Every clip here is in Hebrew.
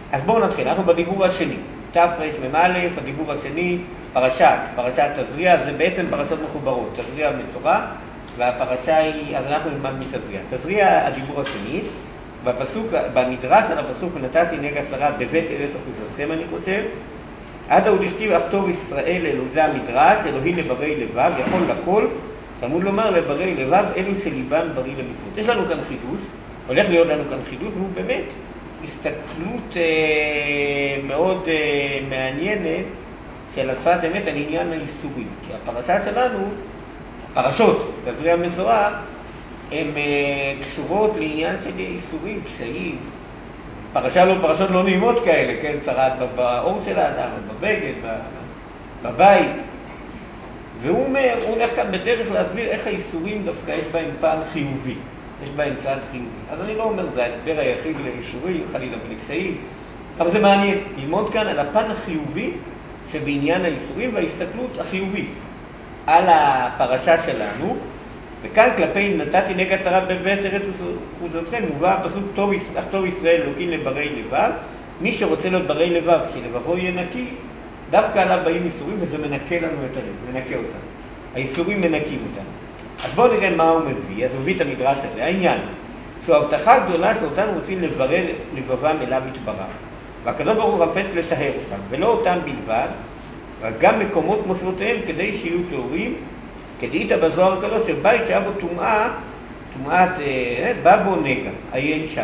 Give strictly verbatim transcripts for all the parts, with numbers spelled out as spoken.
אז בואו נתחיל, אנחנו בדיבור השני. תרמ"א, הדיבור השני, פרשת, פרשת תזריע, זה בעצם פרשות מחוברות. תזריע מצורע, והפרשה היא, אז אנחנו נלמד מתזריע. תזריע הדיבור השני, בפסוק, במדרש על הפסוק, ונתתי נגע צרה בבית ארץ אחוזתכם, אני חושב, עד ההוא דכתיב אף טוב ישראל אלוהי, זה המדרש, אלוהי לברי לבב, יכול לכל, תלמוד לומר לברי לבב, אלו שליבם בריא למצוות. יש לנו כאן חידוש, הולך להיות לנו כאן חידוש, והוא באמת הסתכלות אה, מאוד אה, מעניינת של השפת אמת על עניין האיסורים. כי הפרשה שלנו, הפרשות, תזריע מצורע, הן אה, קשורות לעניין של איסורים, קשיים. פרשה לא, פרשות לא נעימות כאלה, כן? צרת באור של האדם, בבגד, בבית. והוא אומר, הוא הולך כאן בדרך להסביר איך האיסורים דווקא יש בהם פן חיובי. יש בהם צד חיובי. אז אני לא אומר, זה ההסבר היחיד לאיסורים, חלילה ולקשיים, אבל זה מעניין. ללמוד כאן על הפן החיובי שבעניין האיסורים וההסתכלות החיובית על הפרשה שלנו. וכאן כלפי נתתי נגע צרה בבית ארץ אחוזתכם, מובא הפסוק אך טוב ישראל אלוקים לברי לבב. מי שרוצה להיות ברי לבב, שלבבו יהיה נקי, דווקא עליו באים איסורים, וזה מנקה לנו את הלב, מנקה אותם. האיסורים מנקים אותנו. אז בואו נראה מה הוא מביא. אז הוא מביא את המדרש הזה. העניין, שהוא הבטחה גדולה שאותם רוצים לברר לבבם אליו יתברך. והקדוש ברוך הוא חפץ לטהר אותם, ולא אותם בלבד, רק גם מקומות מושבותיהם כדי שיהיו טהורים, כדאית בזוהר הקדוש שבית שהיה בו טומאה, טומאת אה, בא בו נגע, עיין שם.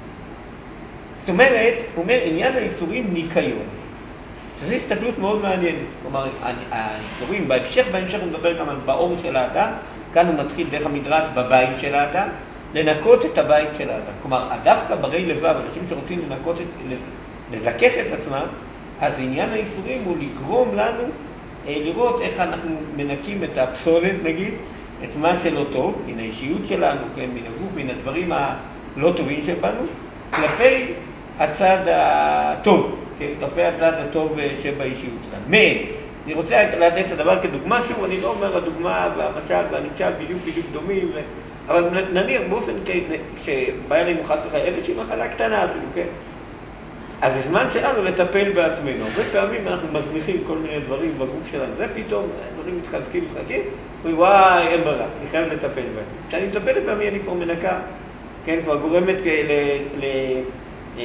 זאת אומרת, הוא אומר, עניין האיסורים ניקיון. זו הסתכלות מאוד מעניינת. כלומר, האיסורים, בהמשך, בהמשך הוא מדבר גם על באור של האדם, כאן הוא מתחיל דרך המדרש בבית של האדם, לנקות את הבית של האדם. כלומר, דווקא ברי לבב, אנשים שרוצים לנקות, את, לזכך את עצמם, אז עניין האיסורים הוא לגרום לנו לראות איך אנחנו מנקים את הפסולת, נגיד, את מה שלא טוב, מן האישיות שלנו, כן, מן הגוף, מן הדברים הלא טובים שבנו, כלפי הצד הטוב, כן, כלפי הצד הטוב שבאישיות שלנו. מה? אני רוצה לתת את הדבר כדוגמה, שוב, אני לא אומר הדוגמה והמשל והנמשל בדיוק בדיוק דומים, ו... אבל נניח באופן שבא לי מוחס לך איזושהי מחלה קטנה אפילו, כן? אז הזמן שלנו לטפל בעצמנו. הרבה פעמים אנחנו מזניחים כל מיני דברים בגוף שלנו, ופתאום דברים מתחזקים מתחזקים, ואומרים, וואי, אין ברירה, אני חייב לטפל בהם. כשאני מטפלת במי, אני כבר מנקה, כן, כבר גורמת ל... ל... ל...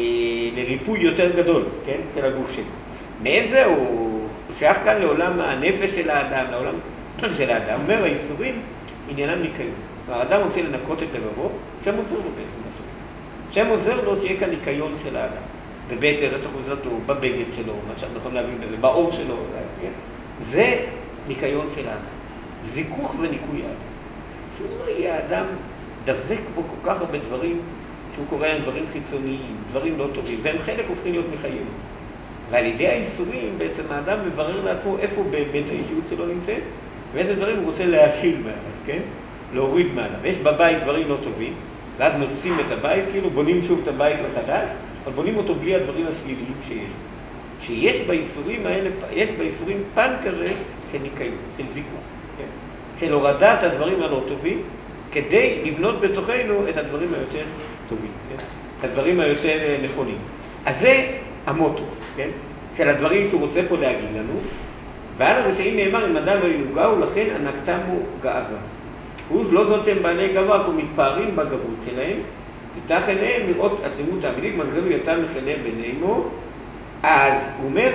לריפוי יותר גדול, כן, של הגוף שלי. מעין זה הוא שייך כאן לעולם הנפש של האדם, לעולם של האדם. אומר, האיסורים עניינם ניקיון. האדם רוצה לנקות את לבבו, שם עוזר לו בעצם לעשות. שם עוזר לו שיהיה כאן ניקיון של האדם. בבית ארץ אחוזתו, בבגד שלו, מה שאנחנו יכולים להבין בזה, באור שלו, כן? זה ניקיון של האדם. זיכוך וניקוי האדם. שהוא לא יהיה האדם דבק בו כל כך הרבה דברים, שהוא קורא להם דברים חיצוניים, דברים לא טובים, והם חלק הופכים להיות מחיינו. ועל ידי האיסורים בעצם האדם מברר לעצמו איפה באמת האישיות שלו נמצאת, ואיזה דברים הוא רוצה להשיל מהאדם, כן? להוריד מהאדם. יש בבית דברים לא טובים, ואז נוצאים את הבית, כאילו בונים שוב את הבית מחדש, אבל בונים אותו בלי הדברים השליליים שיש. שיש באיסורים האלה, יש באיסורים פן כזה של ניקיון, של זיכוך, כן? של הורדת הדברים הלא טובים, כדי לבנות בתוכנו את הדברים היותר טובים, כן? את הדברים היותר נכונים. אז זה המוטו, כן? של הדברים שהוא רוצה פה להגיד לנו, ועל הרשעים נאמר, אם אדם לא ינוגע, ולכן ענקתם הוא גאווה. הוא לא זאת שהם בעלי גאווה, כי מתפארים בגאות שלהם, יפתח עיניהם לראות עצמות העמדית, מגזלו יצא מחנה בינימו. אז הוא אומר,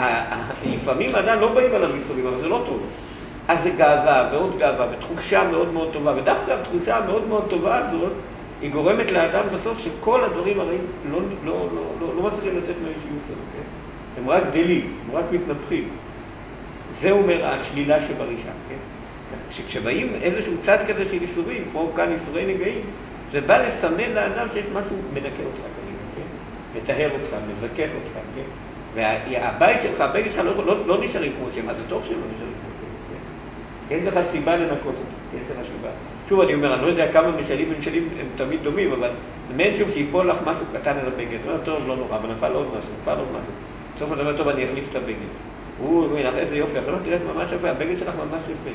לפעמים האדם לא באים על המסורים, אבל זה לא טוב. אז זה גאווה ועוד גאווה ותחושה מאוד מאוד טובה, ודווקא התחושה המאוד מאוד טובה הזאת, היא גורמת לאדם בסוף שכל הדברים הרעים לא, לא, לא, לא, לא מצליחים לצאת מהאישיות שלו, כן? הם רק גדלים, הם רק מתנפחים. זה אומר השלילה שבראשה, כן? שכשבאים איזשהו צד כזה של איסורים, כמו כאן איסורי נגעים, זה בא לסמן לאדם שיש משהו מנקה אותך, כן? מטהר אותך, מזכך אותך, כן? והבית שלך, הבית שלך לא, לא, לא נשארים כמו שהם, אז זה טוב שהם לא נשארים כמו שהם, כן? יש לך סיבה לנקות אותך, כן? יש לך סיבה. שוב, אני אומר, אני לא יודע כמה משלים ומשלים הם תמיד דומים, אבל מעין שוב שיפול לך משהו קטן על הבגד. לא, טוב, לא נורא, אבל נפל עוד משהו, נפל עוד משהו. בסוף אתה אומר, טוב, אני אחליף את הבגד. הוא אומר לך, איזה יופי, אחרי לא תראה ממש יפה, הבגד שלך ממש יפה.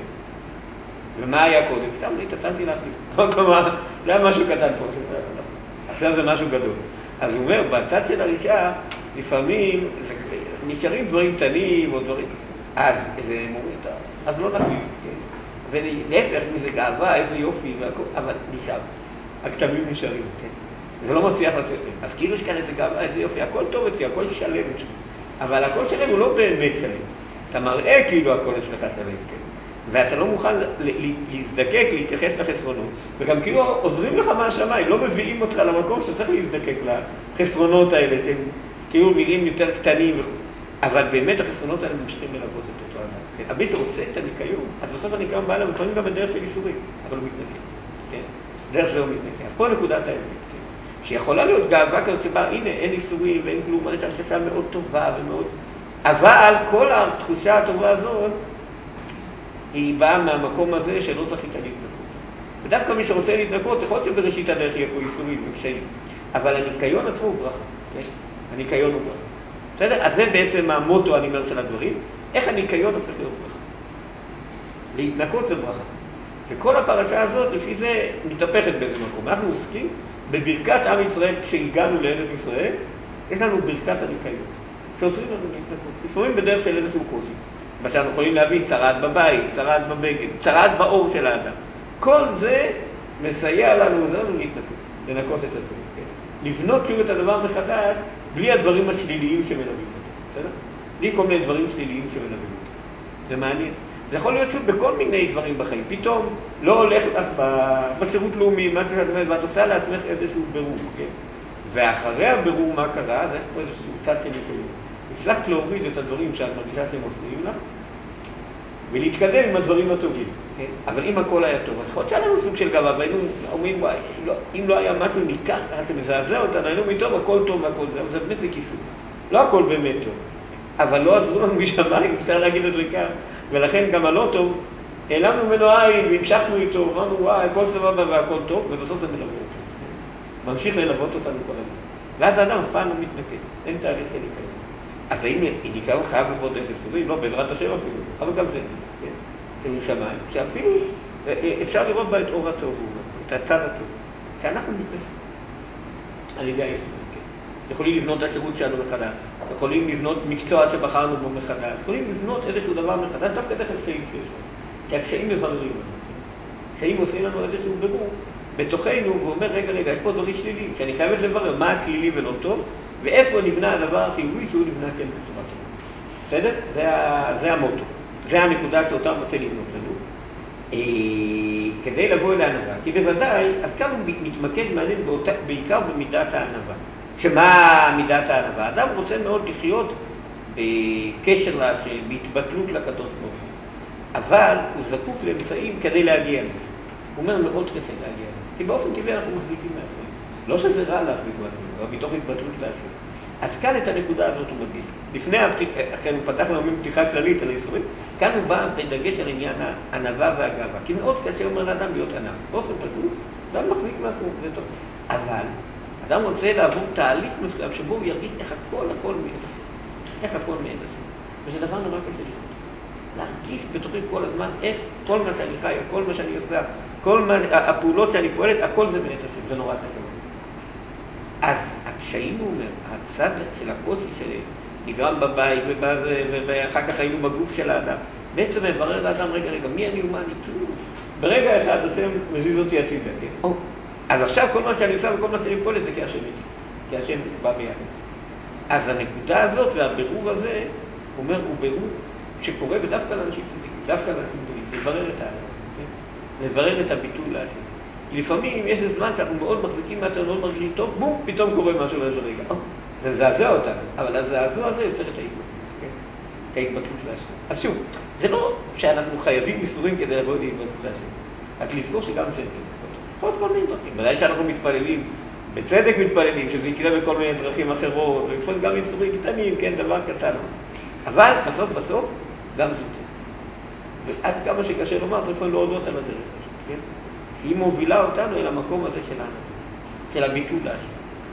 ומה היה קודם? סתם, התעצמתי להחליף. כלומר, זה היה משהו קטן פה. עכשיו זה משהו גדול. אז הוא אומר, בצד של הרישה, לפעמים נשארים דברים קטנים או דברים, אז זה מוריד, אז לא נגיד, כן? ולהפך מזה גאווה, איזה יופי, והכל, אבל נשאר. הכתמים נשארים, כן? זה לא מצליח לצאת. אז כאילו יש כאן איזה גאווה, איזה יופי, הכל טוב אצלי, הכל שלם אצלי. אבל הכל שלם הוא לא באמת שלם. אתה מראה כאילו הכל אצלך שלם, כן? ואתה לא מוכן להזדקק, להתייחס לחסרונות. וגם כאילו עוזרים לך מהשמיים, לא מביאים אותך למקום שאתה צריך להזדקק לחסרונות האלה, שהם כאילו נראים יותר קטנים. אבל באמת החסרונות האלה ממשיכים ללוות את אותו אדם. כן? הביט רוצה את הניקיון, אז בסוף הניקיון בא אליו, לפעמים גם בדרך של איסורים, אבל הוא מתנקה. כן? דרך זה הוא מתנקה. אז פה נקודת האמת. כן? שיכולה להיות גאווה כזאת שבה, הנה, אין איסורים ואין כלום, יש הרגשה מאוד טובה ומאוד... אבל כל התחושה הטובה הזאת, היא באה מהמקום הזה שלא זכית להתנקות. ודווקא מי שרוצה להתנקות, יכול להיות שבראשית הדרך יהיה פה איסורים וקשיים. אבל הניקיון עצמו הוא ברכה. כן? הניקיון הוא ברכה. בסדר? אז זה בעצם המוטו, אני אומר, של הדברים. איך הניקיון הופך להיות ברכה? להתנקות זה ברכה. וכל הפרשה הזאת, לפי זה, מתהפכת באיזה מקום. אנחנו עוסקים בברכת עם ישראל, כשהגענו לארץ ישראל, יש לנו ברכת הניקיון, שעוזרים לנו להתנקות. לפעמים בדרך של איזשהו קושי. מה שאנחנו יכולים להביא, צרעת בבית, צרעת בבגד, צרעת באור של האדם. כל זה מסייע לנו, עוזר לנו להתנקות, לנקות את זה. כן? לבנות שוב את הדבר מחדש, בלי הדברים השליליים שמלווים אותו. בסדר? בלי כל מיני דברים שליליים שמלווים אותו. זה מעניין. זה יכול להיות שוב בכל מיני דברים בחיים. פתאום לא הולך לך בשירות לאומי, מה שאת אומרת, ואת עושה לעצמך איזשהו ברור, כן? ואחרי הברור מה קרה, זה פה איזשהו צד של ניקיון. הצלחת להוריד את הדברים שאת מרגישה שהם מפריעים לך, ולהתקדם עם הדברים הטובים, כן? אבל אם הכל היה טוב, אז יכול להיות שהיה לנו סוג של גאווה, והיינו אומרים, וואי, לא, אם לא היה משהו ניכר, אז זה מזעזע אותנו, היינו מטוב, הכל טוב והכל זה, אבל זה באמת זה כיסוי. לא הכל באמת טוב, אבל לא עזרו לנו משמיים, אפשר להגיד את זה כאן, ולכן גם הלא טוב, העלמנו ממנו עין והמשכנו איתו, אמרנו, וואי, הכל סבבה והכל טוב, ובסוף זה מלווה אותו. ממשיך ללוות אותנו כל הזמן. ואז האדם אף פעם לא מתנקד, אין תהליך של ניקיון. אז האם ניקיון חייב לבוא דרך איסורים? לא, בעזרת השם אפילו, אבל גם זה, כן? של שמיים, שאפילו אפשר לראות בה את אור הטוב, את הצד הטוב, שאנחנו מתנקדים על ידי האיסורים, כן? יכולים לבנות את השירות שלנו מחדש, יכולים לבנות מקצוע שבחרנו בו מחדש, יכולים לבנות איזשהו דבר מחדש, דווקא דרך הקשיים שיש לנו, כי הקשיים מבררים לנו, הקשיים עושים לנו איזשהו ברור בתוכנו, והוא אומר, רגע, רגע, יש פה דברים שליליים, שאני חייבת לברר מה השלילי ולא טוב, ואיפה נבנה הדבר החיובי שהוא נבנה כן בצורה טובה. בסדר? זה, זה המוטו. זה הנקודה שאותה רוצה לבנות לנו. אה, כדי לבוא אל הענבה. כי בוודאי, אז כאן הוא מתמקד מעניין באותה, בעיקר במידת הענבה. שמה מידת הענבה? האדם רוצה מאוד לחיות בקשר להשם, בהתבטלות לקדוש ברוך הוא. אבל הוא זקוק לאמצעים כדי להגיע לזה. הוא אומר מאוד קשה להגיע לזה. כי באופן טבעי אנחנו מחזיקים מעצמנו. לא שזה רע להחזיק מעצמנו, אבל מתוך התבטלות להשם. אז כאן את הנקודה הזאת הוא מדגיש. לפני הפתיחה, כן, הוא פתח לנו פתיחה כללית על האיסורים, כאן הוא בא בדגש על עניין הענווה והגאווה. כי מאוד קשה אומר לאדם להיות ענב. באופן פשוט, אדם מחזיק מעצמו, זה טוב. אבל אדם רוצה לעבור תהליך מסוים שבו הוא ירגיש איך הכל, הכל מאת השם. איך הכל מאת השם. וזה דבר נורא קשה לראות. להרגיש בתוכי כל הזמן איך כל מה שאני חי, כל מה שאני עושה, כל מה, הפעולות שאני פועלת, הכל זה מאת השם. זה נורא קשה. אז הקשיים, הוא אומר, הצד של הקושי שנגרם בבית ובזה, ואחר כך היינו בגוף של האדם, בעצם מברר לאדם, רגע, רגע, מי אני ומה אני כלום? ברגע אחד השם מזיז אותי הצידה, כן? או, אז עכשיו כל מה שאני עושה וכל מה שאני פועלת זה כי השם איתי, כי השם בא ביד. אז הנקודה הזאת והבירור הזה, הוא אומר, הוא בירור שקורה בדווקא לאנשים צדיקים, דווקא לאנשים גדולים, לברר את האדם, כן? לברר את הביטול להשם. לפעמים יש איזה זמן שאנחנו מאוד מחזיקים מעצמנו, מאוד מרגישים טוב, בום, פתאום קורה משהו לאיזה רגע. זה מזעזע אותנו, אבל הזעזוע הזה יוצר את ההתבטלות, כן? את ההתבטלות להשם. אז שוב, זה לא שאנחנו חייבים איסורים כדי לבוא להתבטלות להשם. רק לזכור שגם זה יכול להיות כל מיני דרכים. בוודאי שאנחנו מתפללים, בצדק מתפללים, שזה יקרה בכל מיני דרכים אחרות, ולפעול גם איסורים קטנים, כן, דבר קטן. אבל בסוף בסוף, גם זה טוב. ועד כמה שקשה לומר, צריך להודות על הדרך הזאת, כן? כי היא מובילה אותנו אל המקום הזה שלנו, של הביטול להשם.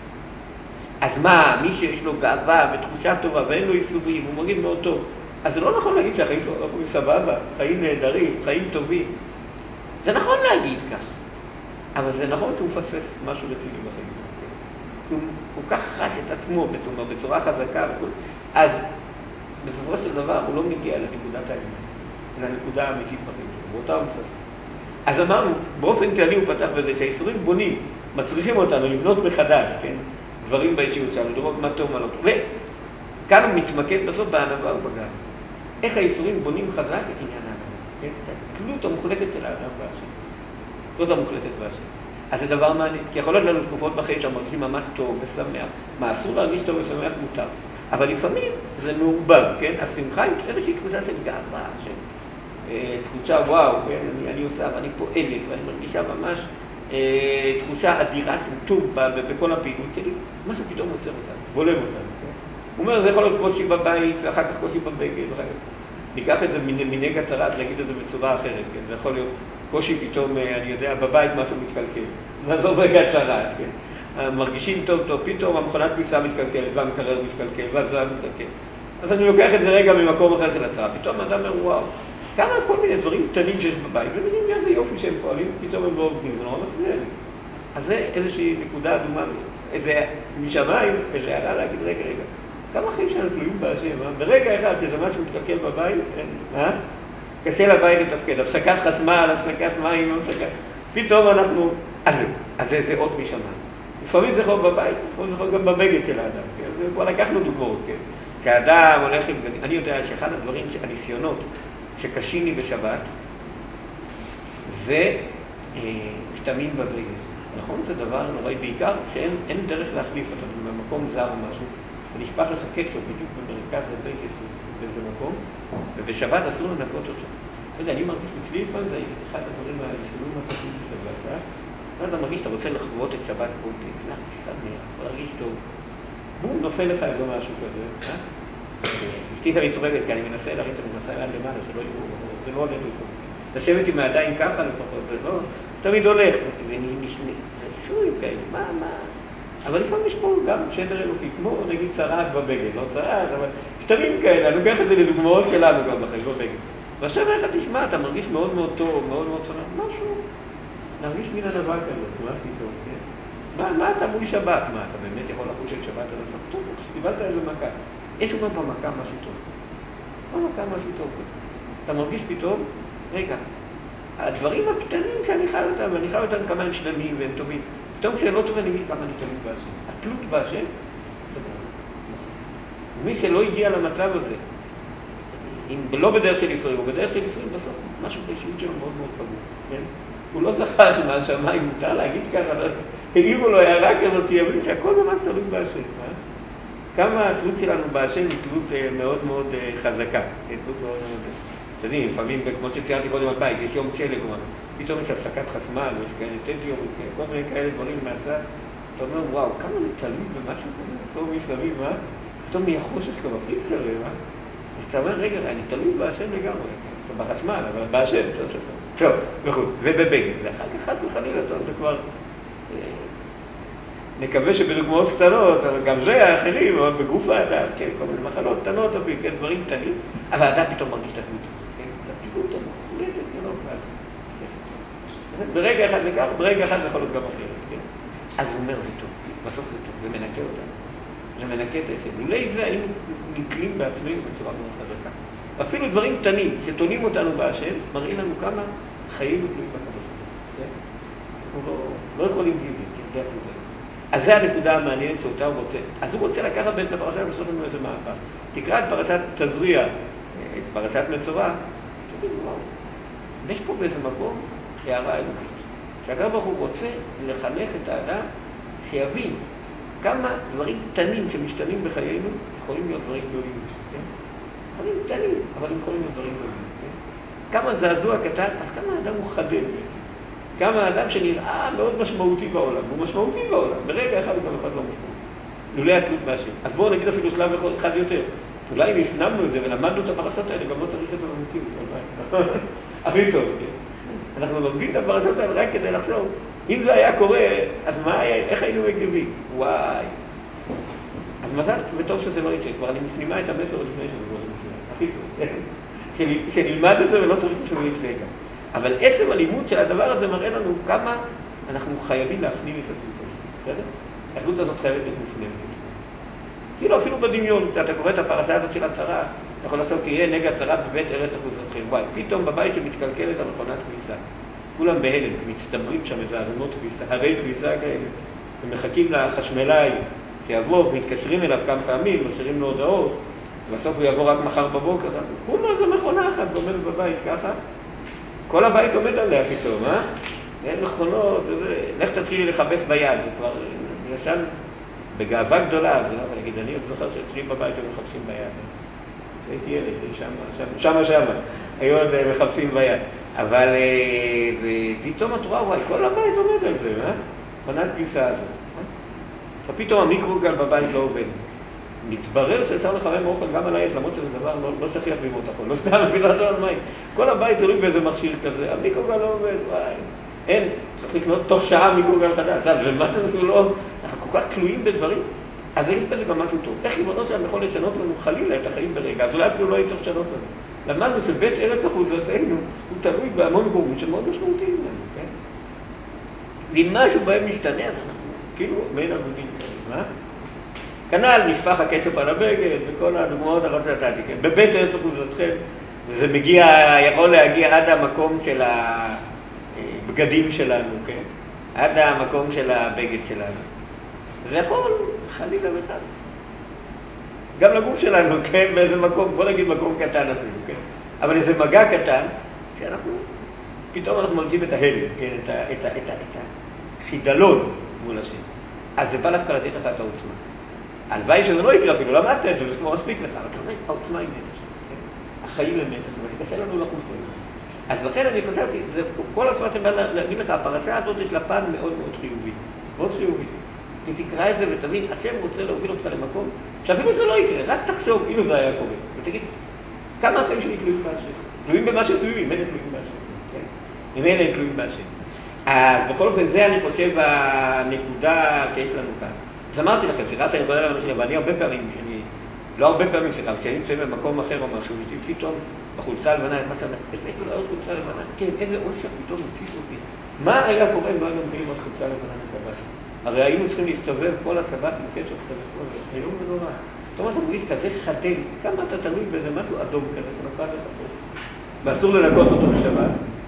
אז מה, מי שיש לו גאווה ותחושה טובה ואין לו איסורים, הוא מרגיש מאוד טוב, אז זה לא נכון להגיד שהחיים לא יכולים סבבה, חיים נהדרים, חיים טובים. זה נכון להגיד כך, אבל זה נכון שהוא מפספס משהו רציני בחיים. הוא, הוא כך חש את עצמו בצורה, בצורה חזקה, וכו'. אז בסופו של דבר הוא לא מגיע לנקודת האמת, לנקודה האמיתית בחיים שלו, באותה המצב. אז אמרנו, באופן כללי הוא פתח בזה שהאיסורים בונים, מצריכים אותנו לבנות מחדש, כן? דברים באישיות שלנו, לראות מה טוב, מה לא טוב. וכאן הוא מתמקד בסוף בענווה ובגאווה. איך האיסורים בונים חזק את עניין הענווה, כן? את התלות המוחלטת של האדם והשם. התלות המוחלטת והשם. אז זה דבר מעניין, כי יכול להיות לנו תקופות בחיים שמרגישים ממש טוב ושמח. מה, אסור להרגיש טוב ושמח מותר. אבל לפעמים זה מעורבב, כן? השמחה היא איזושהי תחושה של גאווה, של אה, תחושה וואו, כן? אני, אני עושה ואני פועלת ואני מרגישה ממש אה, תחושה אדירה של טוב בכל הפעילות שלי. משהו פתאום עוצר אותנו, בולם אותנו, כן? הוא אומר, זה יכול להיות קושי בבית ואחר כך קושי בבגד, ואחר כך ניקח את זה מנגע צרת, נגיד את זה בצורה אחרת, כן? זה יכול להיות קושי פתאום, אני יודע, בבית משהו מתקלקל. נעזור ברגע צרת, כן? מרגישים טוב טוב, פתאום המכונת כביסה מתקלקלת, והמקרר מתקלקל, והזוהר מתקלקל. אז אני לוקח את זה רגע ממקום אחר של הצרה. פתאום האדם אומר, וואו, כמה כל מיני דברים קטנים שיש בבית, ומבינים איזה יופי שהם פועלים, פתאום הם לא עובדים, זה נורא מפריע לי. אז זה איזושהי נקודה אדומה, איזה משמיים, איזה הערה להגיד, רגע, רגע. כמה חיים שאנחנו תלויים בהשם, אה? ברגע אחד שזה משהו מתקלקל בבית, אה? קשה לבית לתפקד, הפסקת חשמל, הפסקת מים, הפסקת... פתאום אנחנו... אז זה, אז זה, זה עוד משמיים. לפעמים זה יכול בבית, לפעמים זה יכול גם בבגד של האדם, כן? זה כבר לקחנו דוגמאות, כן? כשאדם הולך עם... אני יודע שאחד הדברים, הניסיונות שקשים לי בשבת, זה אה, כתמים בבגד. נכון? זה דבר נוראי, בעיקר שאין דרך להחליף אותם, במקום זר או משהו, ונשפך לך קצר בדיוק במרכז הבגד באיזה מקום, ובשבת אסור לנקות אותו. אתה יודע, אני מרגיש אצלי לפעמים, זה אחד הדברים היסודיים הקשים של שבת, אה? אתה מרגיש שאתה רוצה לחוות את שבת כל דין, לא, שמח, להרגיש טוב. בום, נופל לך איזה משהו כזה, אה? אשתי תמיד צוחקת, כי אני מנסה להריץ, אני מנסה יד למעלה, שלא יראו, זה לא הולך לפה. לשבת עם הידיים ככה לפחות, זה לא, תמיד הולך, זה איסורים כאלה, מה, מה? אבל לפעמים יש פה גם שדר אלוקי, כמו נגיד צרעת בבגד, לא צרעת, אבל כתמים כאלה, אני לוקח את זה לדוגמאות שלנו גם בחיים, בבגד. ועכשיו איך תשמע, אתה מרגיש מאוד מאוד טוב, מאוד מאוד צונן, משהו, להרגיש מין ענווה כזאת, מה פתאום, כן? מה, מה אתה מול שבת? מה, אתה באמת יכול לחוש את שבת על הסוף? טוב, קיבלת איזה מכה. יש גם במכה משהו טוב. במכה משהו טוב. אתה מרגיש פתאום, רגע, הדברים הקטנים שאני חייב אותם, ואני חייב אותם כמה הם שלמים והם טובים. פתאום כשלא טוב אני מבין כמה אני תלוי בהשם. התלות בהשם, ומי שלא הגיע למצב הזה, אם לא בדרך של ישראל, או בדרך של ישראל, בסוף משהו באישיות שלו מאוד מאוד פגוע, כן? הוא לא זכה שמהשמיים מותר להגיד ככה, לא... הגיבו לו הערה כזאת, שיבין שהכל ממש תלוי בהשם, אה? כמה התלות שלנו בהשם היא תלות מאוד מאוד חזקה, תלות מאוד מאוד... אתם יודעים, לפעמים, כמו שציירתי קודם על בית, יש יום שלג, פתאום יש הפסקת חשמל, יש כאלה טדיום, כל מיני כאלה דברים מהצד, אתה אומר, וואו, כמה אני תלוי במשהו כזה, טוב מסביב, מה? פתאום נהיה חושך כבר, אי אפשר, מה? אתה אומר, רגע, אני תלוי בהשם לגמרי, בחשמל, אבל בהשם, טוב, נכון, ובבגד, ואחר כך חס וחלילה, טוב, זה כבר... נקווה שבדוגמאות קטנות, אבל גם זה האחרים, אבל בגוף האדם, כן, כל מיני מחלות קטנות, כן, דברים קטנים, אבל האדם פתאום מרגיש את התלות, כן, את התלות המוחלטת, זה לא קל. ברגע אחד זה כך, ברגע אחד זה יכול להיות גם אחרת, כן? אז הוא אומר, זה טוב, בסוף זה טוב, זה מנקה אותנו. זה מנקה את השם. אולי זה היינו נתלים בעצמנו בצורה מאוד חזקה. אפילו דברים קטנים שתולים אותנו בהשם, מראים לנו כמה חיים ותלויים בקדוש ברוך הוא. אנחנו לא, לא יכולים בלי זה, כן, זה התלות. אז זה הנקודה המעניינת שאותה הוא רוצה. אז הוא רוצה לקחת בין הפרשה ולעשות לנו איזה מהפך. תקרא את פרשת תזריע, את פרשת מצורע, תגיד, וואו, יש פה באיזה מקום הערה אלוקית. שהקדוש ברוך הוא רוצה לחנך את האדם שיבין כמה דברים קטנים שמשתנים בחיינו יכולים להיות דברים גדולים. כן? דברים קטנים, אבל הם יכולים להיות דברים גדולים. כן? כמה זעזוע קטן, אז כמה האדם הוא חדל בעצם. כמה האדם שנראה מאוד משמעותי בעולם, הוא משמעותי בעולם, ברגע אחד הוא גם אחד לא משמעותי. לולא התלות בהשם. אז בואו נגיד אפילו שלב אחד יותר. אולי אם הפנמנו את זה ולמדנו את הפרשות האלה, גם לא צריך את זה במציאות. הכי טוב, כן? אנחנו לומדים את הפרשות האלה רק כדי לחשוב. אם זה היה קורה, אז מה היה, איך היינו מגיבים? וואי. אז מזל וטוב שזה לא יקרה, כבר אני מפנימה את המסר לפני שזה לא יקרה. הכי טוב, כן? שנלמד את זה ולא צריך שזה יקרה גם. אבל עצם הלימוד של הדבר הזה מראה לנו כמה אנחנו חייבים להפנים את התלות. בסדר? התלות הזאת חייבת להיות מופנמת. כאילו אפילו בדמיון, אתה קורא את הפרשה הזאת של הצרה, אתה יכול לעשות, תהיה נגע צרה בבית ארץ אחוזתכם. וואי, פתאום בבית שמתקלקלת על מכונת כביסה. כולם בהלם, כי מצטברים שם איזה ארונות כביסה, הרי כביסה כאלה. ומחכים לחשמלאי שיבוא ומתקשרים אליו כמה פעמים, משאירים לו הודעות, ובסוף הוא יבוא רק מחר בבוקר. כולה איזה מכונה אחת ועומד בבית ככה. כל הבית עומד עליה פתאום, אה? אין מכונות, וזה... לך תתחילי לחפש ביד, זה כבר ישן בגאווה גדולה, זה לא, אני אגיד, אני עוד זוכר שאצלי בבית הם מחפשים ביד. הייתי ילד, שמה, שמה, שמה, היו עוד מחפשים ביד. אבל פתאום את רואה, וואי, כל הבית עומד על זה, אה? מנת כביסה הזאת. פתאום המיקרוגל בבית לא עובד. מתברר שאפשר לחמם אוכל גם על האש, למרות שזה דבר לא שכיח בימות החול, לא סתם, בגלל לא על מים. כל הבית תלוי באיזה מכשיר כזה, המיקרוגל לא עובד, וואי. אין, צריך לקנות תוך שעה מיקרוגל חדש. זה משהו שהוא לא... אנחנו כל כך תלויים בדברים, אז יש בזה גם משהו טוב. איך ריבונו שלנו יכול לשנות לנו חלילה את החיים ברגע? אז אולי אפילו לא יצטרך לשנות לנו. למדנו שבית ארץ אחוזתנו הוא תלוי בהמון גורמים שמאוד משמעותיים לנו, כן? ואם משהו בהם משתנה, אז אנחנו כאילו בין אבודים כאלה, מה? כנ"ל נשפך הקצף על הבגד וכל הדוגמאות הרצה נתתי, כן? בבית ארץ אחוזתכם, וזה מגיע, יכול להגיע עד המקום של הבגדים שלנו, כן? עד המקום של הבגד שלנו. זה יכול חלילה וחס. גם לגוף שלנו, כן, באיזה מקום, בוא נגיד מקום קטן אפילו, כן? אבל איזה מגע קטן, שאנחנו, פתאום אנחנו מרגישים את ההלם, כן? את, ה, את, ה, את, ה, את החידלון מול השם. אז זה בא לך לתת לך את העוצמה. הלוואי שזה לא יקרה אפילו, למדת את זה, זה כמו מספיק לך, אבל אתה אומר, העוצמה היא נפש, כן? החיים הם נפש, אבל קשה לנו לחוש בזה. אז לכן אני חשבתי, זה, כל הזמן אני בא להגיד לך, הפרשה הזאת יש לה פן מאוד מאוד חיובי, מאוד חיובי. כי תקרא את זה ותבין, השם רוצה להוביל אותך למקום, שאפילו זה לא יקרה, רק תחשוב, אילו זה היה קורה, ותגיד, כמה החיים שלי תלויים בהשם? תלויים במה שסביבים, אלה תלויים בהשם, כן? אם אלה תלויים בהשם. אז בכל אופן, זה אני חושב הנקודה שיש לנו כאן. אז אמרתי לכם, סליחה שאני קורא למה שלי, אבל אני הרבה פעמים, אני, לא הרבה פעמים סליחה, כשאני נמצא במקום אחר או משהו, פתאום בחולצה הלבנה, מה שאומר, יש לי כאילו עוד חולצה לבנה, כן, איזה אושר פתאום מציץ אותי. מה היה קורה אם לא היינו מביאים עוד חולצה לבנה לשבת? הרי היינו צריכים להסתובב כל השבת עם קשר כזה, כל זה, היום ונורא. זאת אומרת, אני מרגיש כזה חדל, כמה אתה תלוי באיזה משהו אדום כזה שנפל לך פה. ואסור לנקות אותו בשבת.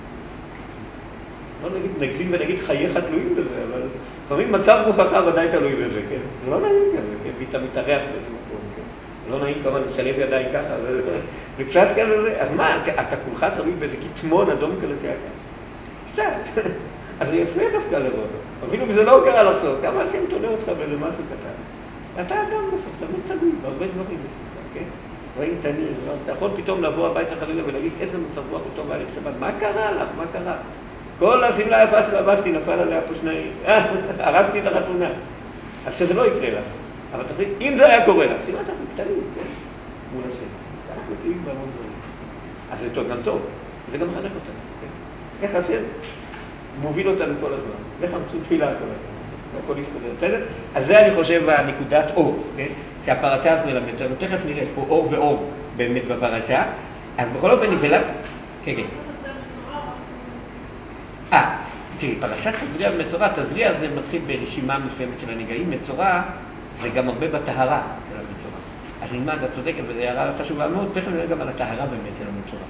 לא נגיד, נגזים ונגיד חייך תלויים בזה, אבל לפעמים מצב מוכחה ודאי תלוי בזה, כן? זה לא נעים כזה, כן? ואתה מתארח באיזה מקום, כן? לא נעים כמה לשלב ידיים ככה, זה קצת כזה, אז מה, אתה כולך תלוי באיזה קטמון אדום כזה שהיה כאן? קצת. אז זה יפה דווקא לראות. אפילו אם זה לא קרה לחשוב, כמה השם תולה אותך באיזה משהו קטן. אתה אדם בסוף, תמיד תלוי, בהרבה דברים בסוף, כן? רואים תניע, אתה יכול פתאום לבוא הביתה חלילה ולהגיד איזה מצב רוח פתאום היה לשבת, מה קרה לך? מה קרה? כל הסמלה היפה של הבשתי נפל עליה פה שני, הרסתי את החתונה. אז שזה לא יקרה לך. אבל תחליט, אם זה היה קורה לך, סימן אנחנו קטנים, כן? מול השם. אנחנו תלויים בהמון דברים. אז זה טוב, גם טוב. זה גם מחנך אותנו, כן? איך השם מוביל אותנו כל הזמן. זה חמצו תפילה כל הזמן. הכל יסתדר, בסדר? אז זה אני חושב הנקודת אור, כן? שהפרשה הזאת מלמדת אותנו. תכף נראה, יש פה אור ואור באמת בפרשה. אז בכל אופן נבלה... כן, כן. אה, תראי, פרשת תזריע ומצורע, תזריע זה מתחיל ברשימה מסוימת של הנגעים, מצורע זה גם הרבה בטהרה של המצורע. אז נלמד, את צודקת, וזו הערה חשובה מאוד, תכף נראה גם על הטהרה באמת של המצורע.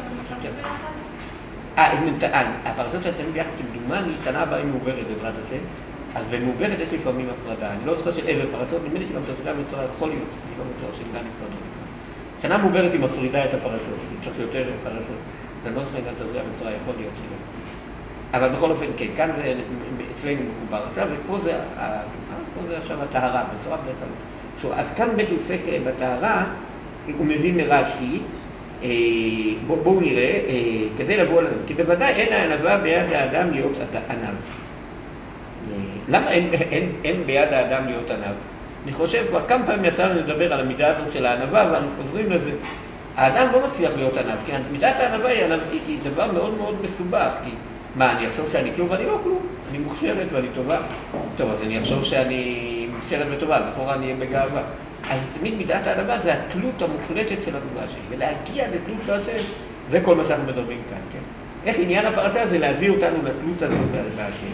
אה, הפרשות של התלמיד ביחד כמדומני, שנה הבאה היא מעוברת בעזרת השם, אז במעוברת יש לפעמים הפרדה. אני לא זוכר של איזה פרשות, נדמה לי שגם תזריע ומצורע יכול להיות, אני לא בטוח שגם נפרדות. שנה מעוברת היא מפרידה את הפרשות, היא צריך יותר פרשות. זה לא זוכר גם תזריע ומצורע יכול להיות שלא. אבל בכל אופן, כן, כאן זה אצלנו מחובר עכשיו, ופה זה, פה זה עכשיו הטהרה, בצורה בטהרה. אז כאן בית עוסק בטהרה, הוא מביא מרש"י, בואו בוא נראה, כדי לבוא עליו, כי בוודאי אין הענווה ביד האדם להיות ענב. למה אין, אין, אין ביד האדם להיות ענב? אני חושב, כבר כמה פעמים יצאנו לדבר על המידה הזאת של הענווה, ואנחנו חוזרים לזה. האדם לא מצליח להיות ענב, כי מידת הענווה היא, היא, היא דבר מאוד מאוד מסובך, כי מה, אני אחשוב שאני כלום ואני לא כלום, אני מוכשרת ואני טובה. טוב, אז אני אחשוב שאני מוכשרת וטובה, אז אחורה אני אהיה בגאווה. אז תמיד מידת הענווה זה התלות המוחלטת שלנו בהשם, ולהגיע לתלות בהשם, זה כל מה שאנחנו מדברים כאן, כן? איך עניין הפרשה זה להביא אותנו לתלות הזאת בהשם.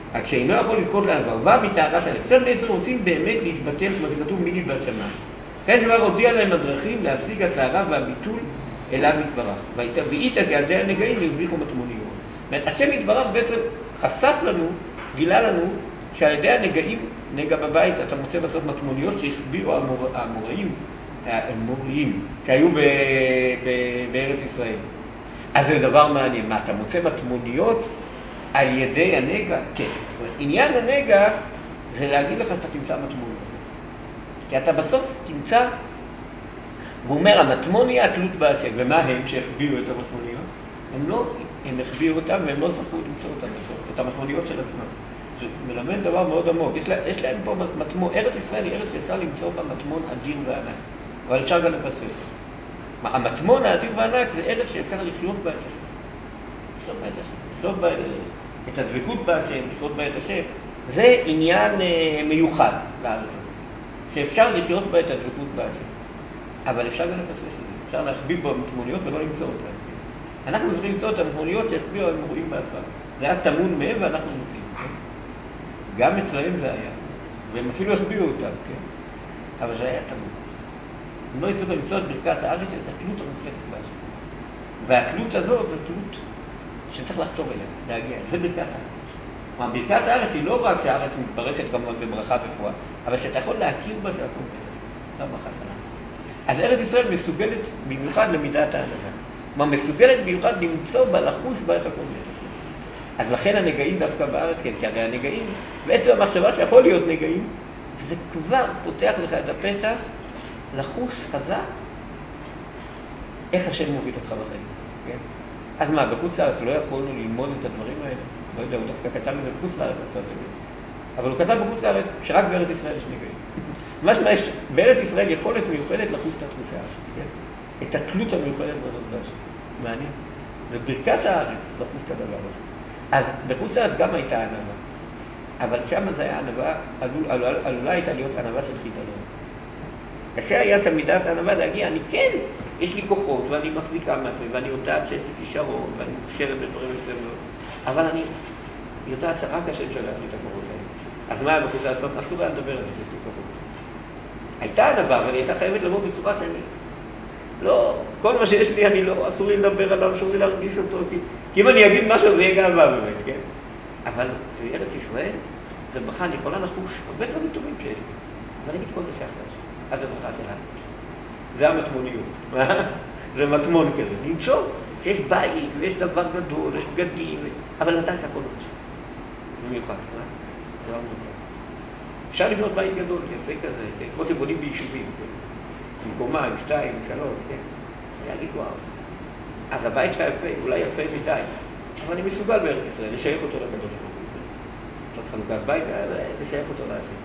רק שאינו יכול לזכות לענווה, הוא בא מטהרת הלב. עכשיו בעצם רוצים באמת להתבטל, כמו שכתוב מיני בשמיים. כן דבר הודיע להם הדרכים להשיג הטהרה והביטול אליו יתברך. והתביעית כילדי הנגעים הרוויחו מטמוניות. השם יתברך בעצם חשף לנו, גילה לנו, שעל ידי הנגעים, נגע בבית, אתה מוצא בסוף מטמוניות שהחביאו המור, המוראים, המוראים, שהיו ב, ב, בארץ ישראל. אז זה דבר מעניין. מה, אתה מוצא מטמוניות על ידי הנגע? כן. עניין הנגע זה להגיד לך שאתה תמצא מטמון הזה. כי אתה בסוף תמצא, והוא אומר, המטמוניה התלות בהשם. ומה הם שהחביאו את המטמוניות? הם לא, הם החביאו אותם והם לא זכו למצוא אותם בסוף, את המטמוניות של עצמם. זה מלמד דבר מאוד עמוק. יש, לה, יש להם פה מטמון, ארץ ישראל היא ארץ שאפשר למצוא בה מטמון אדיר וענק, אבל אפשר גם לפספס. המטמון האדיר וענק זה ארץ שאפשר לחיות בה את השם. לחיות בה את השם. לחיות בה את הדבקות בהשם, לחיות בה את השם. זה עניין אה, מיוחד לארץ הזאת. שאפשר לחיות בה את הדבקות בהשם. אבל אפשר גם לפספס את זה. אפשר להחביב בו מטמוניות ולא למצוא אותן. אנחנו צריכים למצוא את המטמוניות שהחביאו הם רואים בהתחלה. זה היה טמון מהם ואנחנו מוצאים. גם אצלהם זה היה, והם אפילו החביאו אותם, כן? אבל זה היה תמות. הם לא הצליחו למצוא את ברכת הארץ, את התלות המוחלטת בהשם. והתלות הזאת זה תלות שצריך לחתור אליה, להגיע. זה ברכת הארץ. כלומר, ברכת הארץ היא לא רק שהארץ מתברכת כמובן בברכה ופרועה, אבל שאתה יכול להכיר בה שהכל בית. לא ברכה שלנו. אז ארץ ישראל מסוגלת במיוחד למידת הענווה. כלומר, מסוגלת במיוחד למצוא בה, לחוש בה איך הכל בית. אז לכן הנגעים דווקא בארץ, כן, כי הרי הנגעים, בעצם המחשבה שיכול להיות נגעים, זה כבר פותח לך את הפתח לחוש חזק איך השם מוביל אותך בחיים, כן? אז מה, בחוץ לארץ לא יכולנו ללמוד את הדברים האלה? לא יודע, הוא דווקא כתב לזה בחוץ לארץ, אבל הוא כתב בחוץ לארץ שרק בארץ ישראל יש נגעים. משמע יש בארץ ישראל יכולת מיוחדת לחוש את התחושה, כן? את התלות המיוחדת בזאת בהשם. מעניין. וברכת הארץ לחוש את הדבר הזה. אז בחוץ לארץ גם הייתה ענווה, אבל שם זה היה ענווה, עלול, עלול, עלולה הייתה להיות ענווה של חידלון. קשה היה שם מידת הענווה להגיע, אני כן, יש לי כוחות ואני מחזיקה מעצמי ואני יודעת שיש לי כישרון ואני מוכשרת בדברים מסוימים, אבל אני יודעת שרק השם שולח לי את הכוחות האלה. אז מה היה בחוץ לארץ? אסור היה לדבר על זה שיש לי כוחות. הייתה ענווה, אבל היא הייתה חייבת לבוא בצורה שאני לא, כל מה שיש לי אני לא, אסור לי לדבר עליו, אסור לי להרגיש אותו, כי, כי אם אני אגיד משהו זה יהיה גאווה באמת, כן? אבל בארץ ישראל, זה ברכה, אני יכולה לחוש הרבה דברים טובים שיש לי, אבל אני אגיד כל זה שייך להשם, אז זה ברכה שלנו. זה המטמוניות, זה מטמון כזה, למצוא שיש בית ויש דבר גדול, יש בגדים, אבל לדעת שהכל לא חשוב. במיוחד, מה? זה לא מובן. אפשר לבנות בית גדול, יפה כזה, כמו שבונים ביישובים, כן? עם קומה, עם שתיים, עם שלוש, כן? להגיד וואו. אז הבית שלה יפה, אולי יפה מדי, אבל אני מסוגל בארץ ישראל, לשייך אותו לקדוש ברוך הוא. זאת חלוקת בית, לשייך אותו להשם.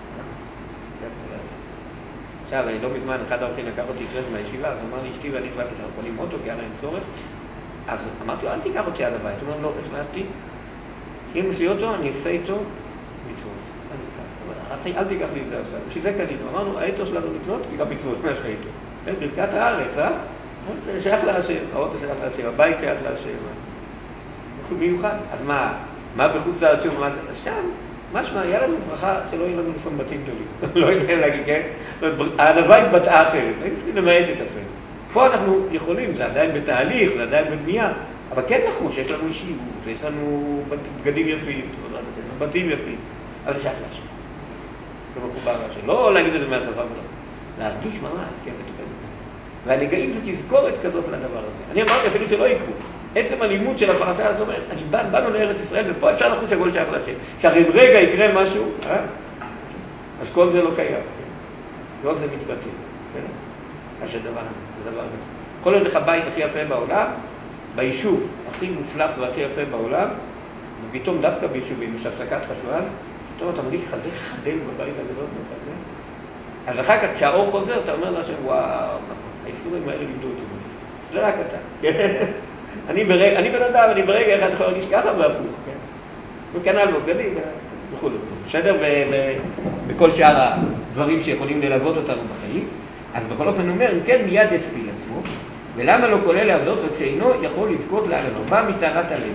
עכשיו, אני לא מזמן, אחד האורחים לקח אותי טרנד מהישיבה, אז אמר לי, אשתי ואני כבר אנחנו קונים אוטו, כי היה להם צורך. אז אמרתי לו, אל תיקח אותי עד הבית. הוא אומר, לא, החלטתי, אם יש לי אוטו, אני אעשה איתו מצוות. אל תיקח לי את זה עכשיו. בשביל זה קנינו. אמרנו, העצר שלנו לקנות, כי גם מצוות מה שהייתו. ברכת הארץ, אה? זה שייך להשם, האוטו שייך להשם, הבית שייך להשם. אנחנו מיוחד. אז מה, מה בחוץ לארץ? אז שם, משמע, היה לנו ברכה שלא יהיה לנו לפעמים בתים גדולים. לא יודע להגיד, כן? הענווה התבטאה אחרת. היינו צריכים למעט את עצמנו. פה אנחנו יכולים, זה עדיין בתהליך, זה עדיין בבנייה, אבל כן לחוש, יש לנו אישיות, יש לנו בגדים יפים, בתים יפים, אבל זה שייך להשם. זה מחובר להשם. לא להגיד את זה מהשפה ולא. להרגיש ממש, כן, מטופל. והנגעים זה תזכורת כזאת לדבר הזה. אני אמרתי אפילו שלא יקרו. עצם הלימוד של הפרשה הזאת אומרת, אני בא, באנו לארץ ישראל, ופה אפשר לחוש שהכל שייך להשם. שהרי אם רגע יקרה משהו, אה? אז כל זה לא קיים. כל זה מתבטא. כן? זה דבר, זה דבר. כל עוד לך בית הכי יפה בעולם, ביישוב הכי מוצלח והכי יפה בעולם, ופתאום דווקא ביישובים, יש הפסקת חשמל, פתאום אתה מרגיש חזה חדל בבית הגדול כזה. אז אחר כך כשהאור חוזר, אתה אומר להשם, וואו, האיסורים האלה לימדו אותי. זה רק אתה. אני ברגע, אני בן אדם, אני ברגע אחד יכול להרגיש ככה והפוך, כן? וכנ"ל בבגדים וכו'. בסדר? ובכל שאר הדברים שיכולים ללוות אותנו בחיים. אז בכל אופן אומר, אם כן מיד ישפיל עצמו, ולמה לא כולל לעבדות רק שאינו יכול לזכות לענווה? בא מטהרת הלב.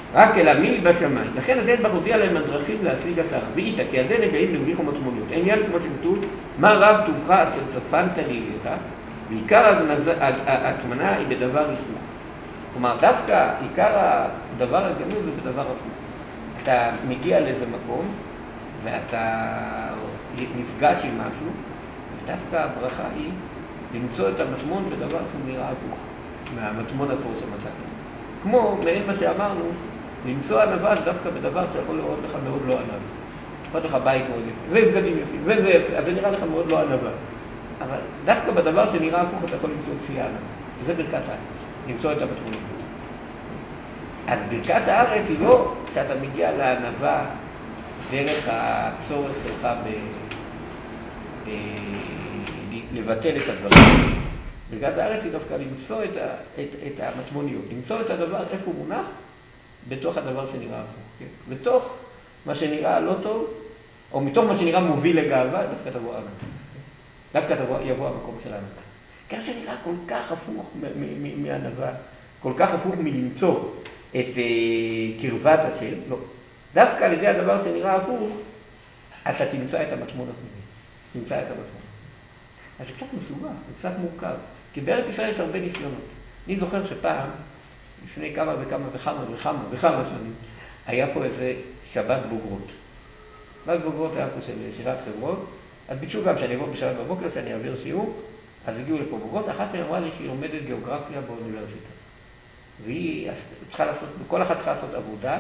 רק אלא מי בשמיים. לכן הדין בה הודיע להם הדרכים להשיג עטרה. ואיתה, כי הדין נגעים להוליך ומטמוניות. עניין כמו שכתוב, מה רב טובך אשר צפנת ליליך, ועיקר ההטמנה היא בדבר רשמה. כלומר, דווקא עיקר הדבר הגנוז זה בדבר הפוך. אתה מגיע לאיזה מקום, ואתה נפגש עם משהו, ודווקא הברכה היא למצוא את המטמון בדבר שהוא נראה הפוך, מהמטמון הטוב שמצאתי. כמו, מעין מה שאמרנו, למצוא ענווה דווקא בדבר שיכול לראות לך מאוד לא ענווה. יכול לך בית מאוד יפה, ובגדים יפים, וזה יפה, אז זה נראה לך מאוד לא ענווה. אבל דווקא בדבר שנראה הפוך אתה יכול למצוא צייה ענווה. וזה ברכת הארץ, למצוא את המטמונים. אז ברכת הארץ היא לא שאתה מגיע לענווה דרך הצורך שלך ב... ב... לבטל את הדברים. ברכת הארץ היא דווקא למצוא את, ה... את... את המטמוניות, למצוא את הדבר איפה הוא מונח, בתוך הדבר שנראה הפוך. כן? בתוך מה שנראה לא טוב, או מתוך מה שנראה מוביל לגאווה, דווקא תבוא ענווה. דווקא תבוא, יבוא המקום של הענווה. כך שנראה כל כך הפוך מענווה, כל כך הפוך מלמצוא את uh, קרבת השם, לא. דווקא על ידי הדבר שנראה הפוך, אתה תמצא את המטמון הפנימי. תמצא את המטמון. אז זה קצת מסובך, זה קצת מורכב. כי בארץ ישראל יש הרבה ניסיונות. אני זוכר שפעם, לפני כמה וכמה וכמה וכמה וכמה שנים, היה פה איזה שבת בוגרות. שבת בוגרות היה פה של שירת חברות, אז ביקשו גם שאני אבוא בשבת בבוקר, שאני אעביר שיעור, אז הגיעו לפה בוגרות. אחת מהן אמרה לי שהיא לומדת גיאוגרפיה באוניברסיטה. והיא צריכה לעשות, כל אחת צריכה לעשות עבודה,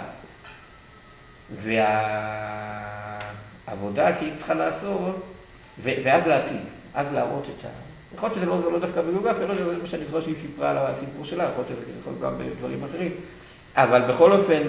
והעבודה שהיא צריכה לעשות, ואז להציג, אז להראות את ה... יכול להיות שזה לא, לא דווקא בגיאוגרפיה, לא זה מה שאני זוכר שהיא סיפרה על הסיפור שלה, יכול להיות שזה יכול גם בדברים אחרים, אבל בכל אופן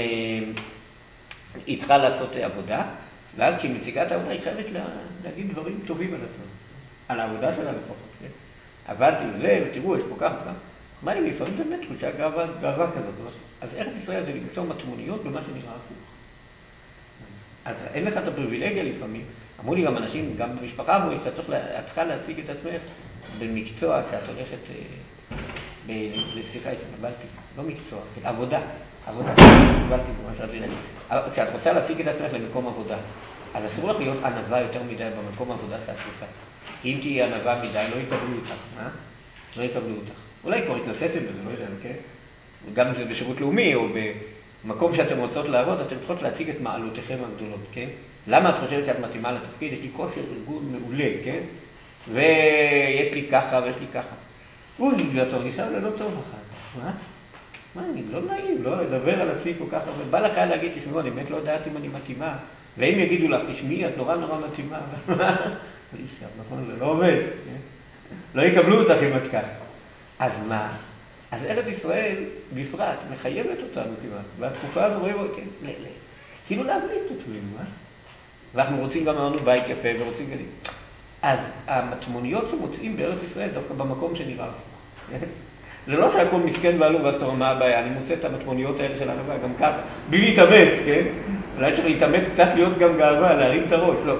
היא צריכה לעשות עבודה, ואז כשהיא מציגה את העבודה היא חייבת לה, להגיד דברים טובים על עצמם, על העבודה שלה לפחות. כן? עבדתי וזה, ותראו, יש פה כך וכך. מה לי, לפעמים זה באמת תחושה גאווה, גאווה כזאת. אז ארץ ישראל זה למצוא מטמוניות במה שנראה הפוך. אז אין לך את הפריבילגיה לפעמים. אמרו לי גם אנשים, גם במשפחה אמרו לי, שאתה צריך, את צריכה להציג את עצמך במקצוע שאת הולכת, סליחה, התקבלתי, לא מקצוע, עבודה. עבודה, התקבלתי במה שרציתי להגיד. כשאת רוצה להציג את עצמך למקום עבודה, אז אסור לך להיות ענווה יותר מדי במקום העבודה שאת רוצה. אם תהיה ענווה מדי, לא יקבלו אותך, אה? לא יקבלו אותך. אולי כבר התנסיתם בזה, לא יודע, כן? גם אם זה בשירות לאומי או במקום שאתם רוצות לעבוד, אתם צריכות להציג את מעלותיכם הגדולות, כן? למה את חושבת שאת מתאימה לתפקיד? יש לי כושר ארגון מעולה, כן? ויש לי ככה ויש לי ככה. אוי, זה טוב, נשאר זה לא טוב לך. מה? מה, אני לא נעים, לא לדבר על עצמי כל כך הרבה. בא לך להגיד, תשמעו, אני באמת לא יודעת אם אני מתאימה. ואם יגידו לך, תשמעי, את נורא נורא מתאימה. נכון, זה לא עובד, כן? לא יקבלו אותך אם את ככה. אז מה? אז ארץ ישראל בפרט מחייבת אותנו כמעט, והתקופה הזו רואים, כן, כאילו להבליט את עצמנו, אה? ואנחנו רוצים גם לנו בית יפה ורוצים גלים. אז המטמוניות שמוצאים בארץ ישראל דווקא במקום שנראה הפוך. זה לא שהכל מסכן ועלו ואז תורה מה הבעיה, אני מוצא את המטמוניות האלה של הענווה גם ככה, בלי להתאמץ, כן? אולי צריך להתאמץ קצת להיות גם גאווה, להרים את הראש, לא.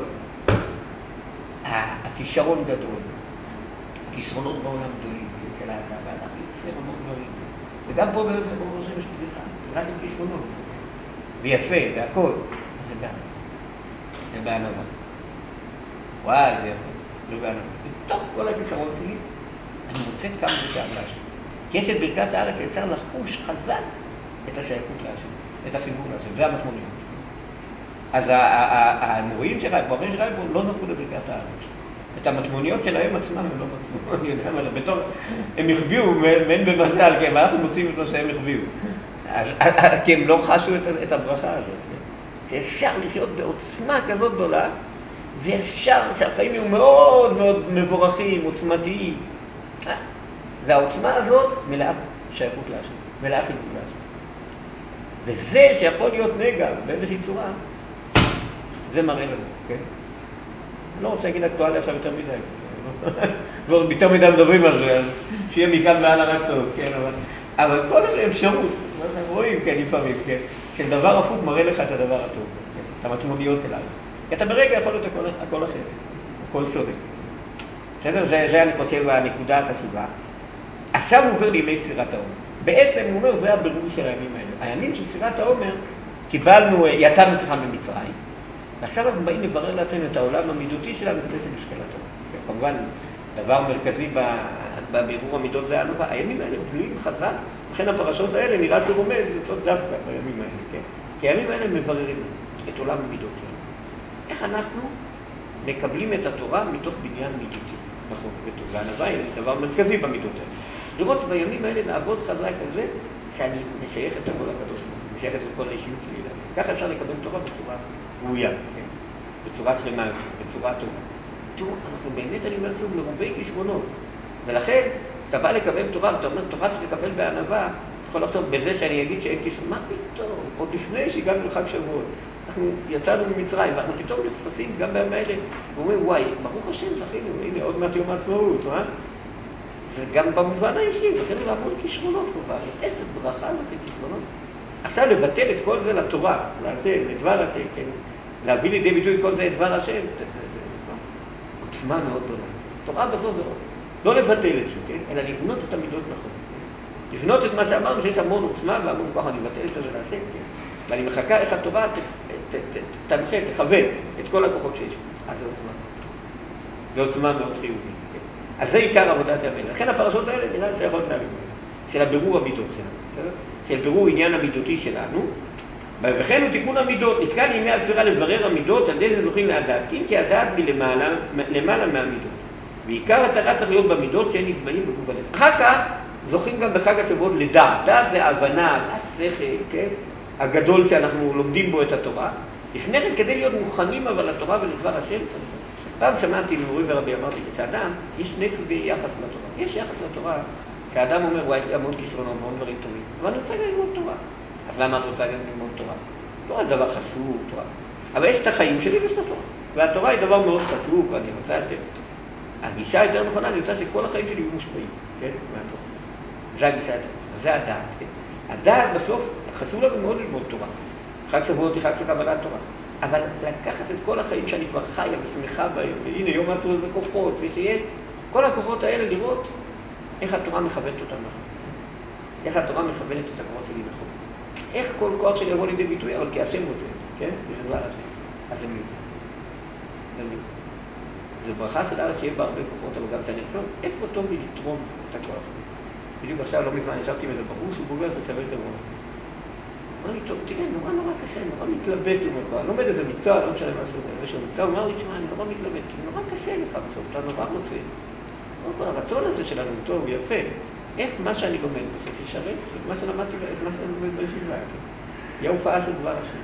הכישרון גדול, הכישרונות בעולם גדולים, של הגאווה, אנחנו יוצאים המון גדולים. וגם פה בארץ ברור השם יש תביכה, תביכה של כישרונות. ויפה, והכל, זה גם. זה בענווה. וואי, זה יפה, זה בענווה. בתוך כל הכישרון שלי, אני מוצא כמה בגאווה שלי. כי יש את ברכת הארץ שאפשר לחוש חזק את השייכות להשם, את החיבור להשם, זה המטמוניות. אז המורים שלך, המורים שלך לא זכו לברכת הארץ. את המטמוניות שלהם עצמם הם לא מצאו, אני יודע מה זה, בתור, הם החביאו, מעין במשל, כי אנחנו מוצאים את מה שהם החביאו. כי הם לא חשו את הברכה הזאת. שאפשר לחיות בעוצמה כזאת גדולה, ואפשר שהחיים יהיו מאוד מאוד מבורכים, עוצמתיים. והעוצמה הזאת מלאה שייכות להשם, מלאה חיבור להשם. וזה שיכול להיות נגע באיזושהי צורה, זה מראה לנו, כן? אני לא רוצה להגיד אקטואליה עכשיו יותר מדי, כבר יותר מדי מדברים על זה, אז שיהיה מכאן מעלה רק טוב, כן? אבל כל זה אפשרות, אנחנו רואים, כן, לפעמים, כן? של דבר הפוך מראה לך את הדבר הטוב, את המטמוניות שלנו. אתה ברגע יכול להיות הכל אחר, הכל שונה. בסדר? זה, זה אני חושב הנקודה החשובה. עכשיו הוא עובר לימי ספירת העומר. בעצם הוא אומר, זה הבירור של הימים האלה. הימים של ספירת העומר, קיבלנו, יצאנו צריכה במצרים, ועכשיו אנחנו באים לברר לעצמנו את העולם המידותי שלנו כדי שנשקל התורה. כמובן, דבר מרכזי בבירור המידות זה הענווה. הימים האלה בנויים חזק, לכן הפרשות האלה נראה שהוא עומד לצאת דווקא בימים האלה, כן? כי הימים האלה מבררים את עולם המידות שלנו. איך אנחנו מקבלים את התורה מתוך בניין מידותי? נכון, וטוב, והענווה היא דבר מרכזי במידות האלה. לראות בימים האלה לעבוד חזק על זה, שאני משייך את הכל הקדוש ברוך הוא, משייך את כל האישיות שלי אליו. ככה אפשר לקבל תורה בצורה ראויה, כן? בצורה שלמה, בצורה טובה. תראו, אנחנו באמת, אני אומר שוב, מרובי כישרונות. ולכן, כשאתה בא לקבל תורה, ואתה אומר, תורה שתקבל בענווה, יכול לחשוב בזה שאני אגיד שאין כישרונות. מה פתאום? עוד לפני שהגענו לחג שבועות. אנחנו יצאנו ממצרים, ואנחנו פתאום נחשפים גם בימים האלה, ואומרים, וואי, ברוך השם, זכינו, הנה, עוד מעט יום העצמאות, מה? וגם במובן האישי, לכן לעבוד כישרונות כבר, איזה ברכה זה כישרונות. עכשיו לבטל את כל זה לתורה, להשם, לדבר השם, כן? להביא לידי ביטוי כל זה את דבר השם, זה עוצמה מאוד גדולה. תורה בסוף זה לא לבטל את זה, כן? אלא לבנות את המידות נכון. לבנות את מה שאמרנו, שיש המון עוצמה והמון כוח, אני מבטל את זה להשם, כן? ואני מחכה איך התורה תנחה, תכוון את כל הכוחות שיש. אז זה עוצמה. זה עוצמה מאוד חיובית. אז זה עיקר עבודת ימינו. לכן הפרשות האלה נראה שייכות להבין. של הבירור המידות שלנו. של בירור עניין המידותי שלנו. וכן הוא תיקון המידות. נתקן ימי הספירה לברר המידות, על ידי זה זוכים להדעת. כי אם כי הדעת מלמעלה למעלה מהמידות. ועיקר התורה צריך להיות במידות שהן נקבעים בגוף הלב. אחר כך זוכים גם בחג השבועות לדעת. דעת זה ההבנה, השכל, כן? הגדול שאנחנו לומדים בו את התורה. לפני כן כדי להיות מוכנים אבל לתורה ולדבר השם צריך. פעם שמעתי ממורי ורבי, אמרתי שאדם, יש שני סוגי יחס לתורה. יש יחס לתורה, כשאדם אומר, וואי, יש לי המון כישרונות, המון דברים טובים, אבל אני רוצה גם ללמוד תורה. אז למה אני רוצה גם ללמוד תורה? תורה זה דבר חשוב, תורה. אבל יש את החיים שלי ויש את התורה. והתורה היא דבר מאוד חשוב, ואני רוצה ש... הגישה יותר נכונה, אני רוצה שכל החיים שלי יהיו מושפעים, כן? מהתורה. זה הגישה יותר. זה הדעת, כן? הדעת בסוף, חשוב לנו מאוד ללמוד תורה. חג שבועות היא חג של קבלת תורה. אבל לקחת את כל החיים שאני כבר חיה ושמחה בהם, והנה יום העצמאות בכוחות, ושיש כל הכוחות האלה לראות איך התורה מכוונת אותם נכון. איך התורה מכוונת את הכוחות שלי נכון. איך כל כוח שלי יבוא לידי ביטוי, אבל כי השם רוצה, כן? זה דבר השם. אז זה מיוחד. זה מיוחד. זו ברכה של הארץ שיהיה בה הרבה כוחות, אבל גם שאני חושב, איפה טוב לי לתרום את הכוח? בדיוק עכשיו לא מזמן, ישבתי עם איזה בחור שהוא בוגר של שווה חברון. אמר לי, טוב, תראה, נורא נורא קשה, נורא מתלבט, הוא אומר, אני לומד איזה מקצוע, לא משנה משהו, איזשהו מקצוע, הוא אמר לי, תשמע, אני נורא מתלבט, כי נורא קשה לך בסוף, אתה נורא רוצה. הרצון הזה שלנו הוא טוב, הוא יפה. איך מה שאני לומד בסוף ישרת, את מה שלמדתי, את מה שאני לומד בישיבה, יהיה הופעה של דבר השם.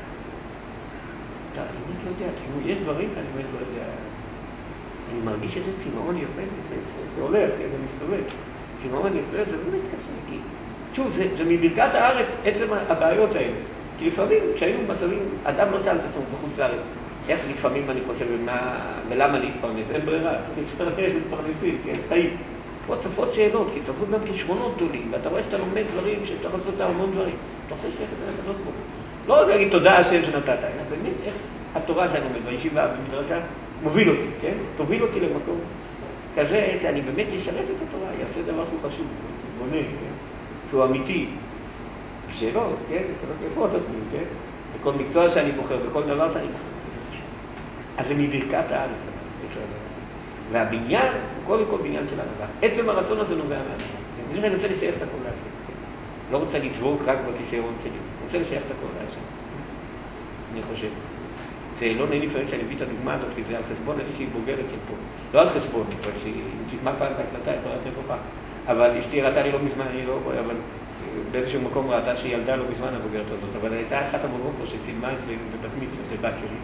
אני לא יודע, תראו, יש דברים, אני באמת לא יודע, אני מרגיש איזה צמאון יפה, זה הולך, זה מסתובב. צמאון יפה, זה באמת קשה, כי... שוב, זה, זה מברכת הארץ, עצם הבעיות האלה. כי לפעמים, כשהיינו במצבים, אדם לא שאל את עצמו בחוץ לארץ, איך לפעמים אני חושב, ומה, ולמה להתפרנס? אין ברירה, יש מתפרנסים, כן, חיים. פה צפות שאלות, כי צפות גם כישרונות גדולים, ואתה רואה שאתה לומד דברים, שאתה רוצה לעשות המון דברים. אתה רוצה שאתה לקדוש ברוך הוא. לא רק להגיד תודה השם שנתת, אלא באמת איך התורה שאני לומד, בישיבה, במדרשה, מוביל אותי, כן? תוביל אותי למקום כזה שאני באמת אשרת את התורה, יעשה דבר שהוא חשוב, בונה, כן? שהוא אמיתי. שאלות, כן? שאלות יפות עצמי, כן? בכל מקצוע שאני בוחר, בכל דבר שאני בוחר. אז זה מברכת הארץ. והבניין הוא קודם כל בניין של הנהגה. עצם הרצון הזה נובע מהנהגה. אני רוצה לשייך את הכל להשם. לא רוצה לדבוק רק בכישרון שלי. אני רוצה לשייך את הכל להשם. אני חושב. זה לא נעים לפעמים שאני מביא את הדוגמה הזאת, כי זה על חשבון איזושהי בוגרת של פה. לא על חשבון, אבל שהיא תשמע פעם את ההקלטה, יכולה לתת פה פעם. אבל אשתי ראתה לי לא מזמן, אני לא רואה, אבל באיזשהו מקום ראתה שהיא ילדה לא מזמן הבוגרת הזאת. אבל הייתה אחת הבוגרות פה שצילמה אצלי בבת מצווה, זה בת שלי.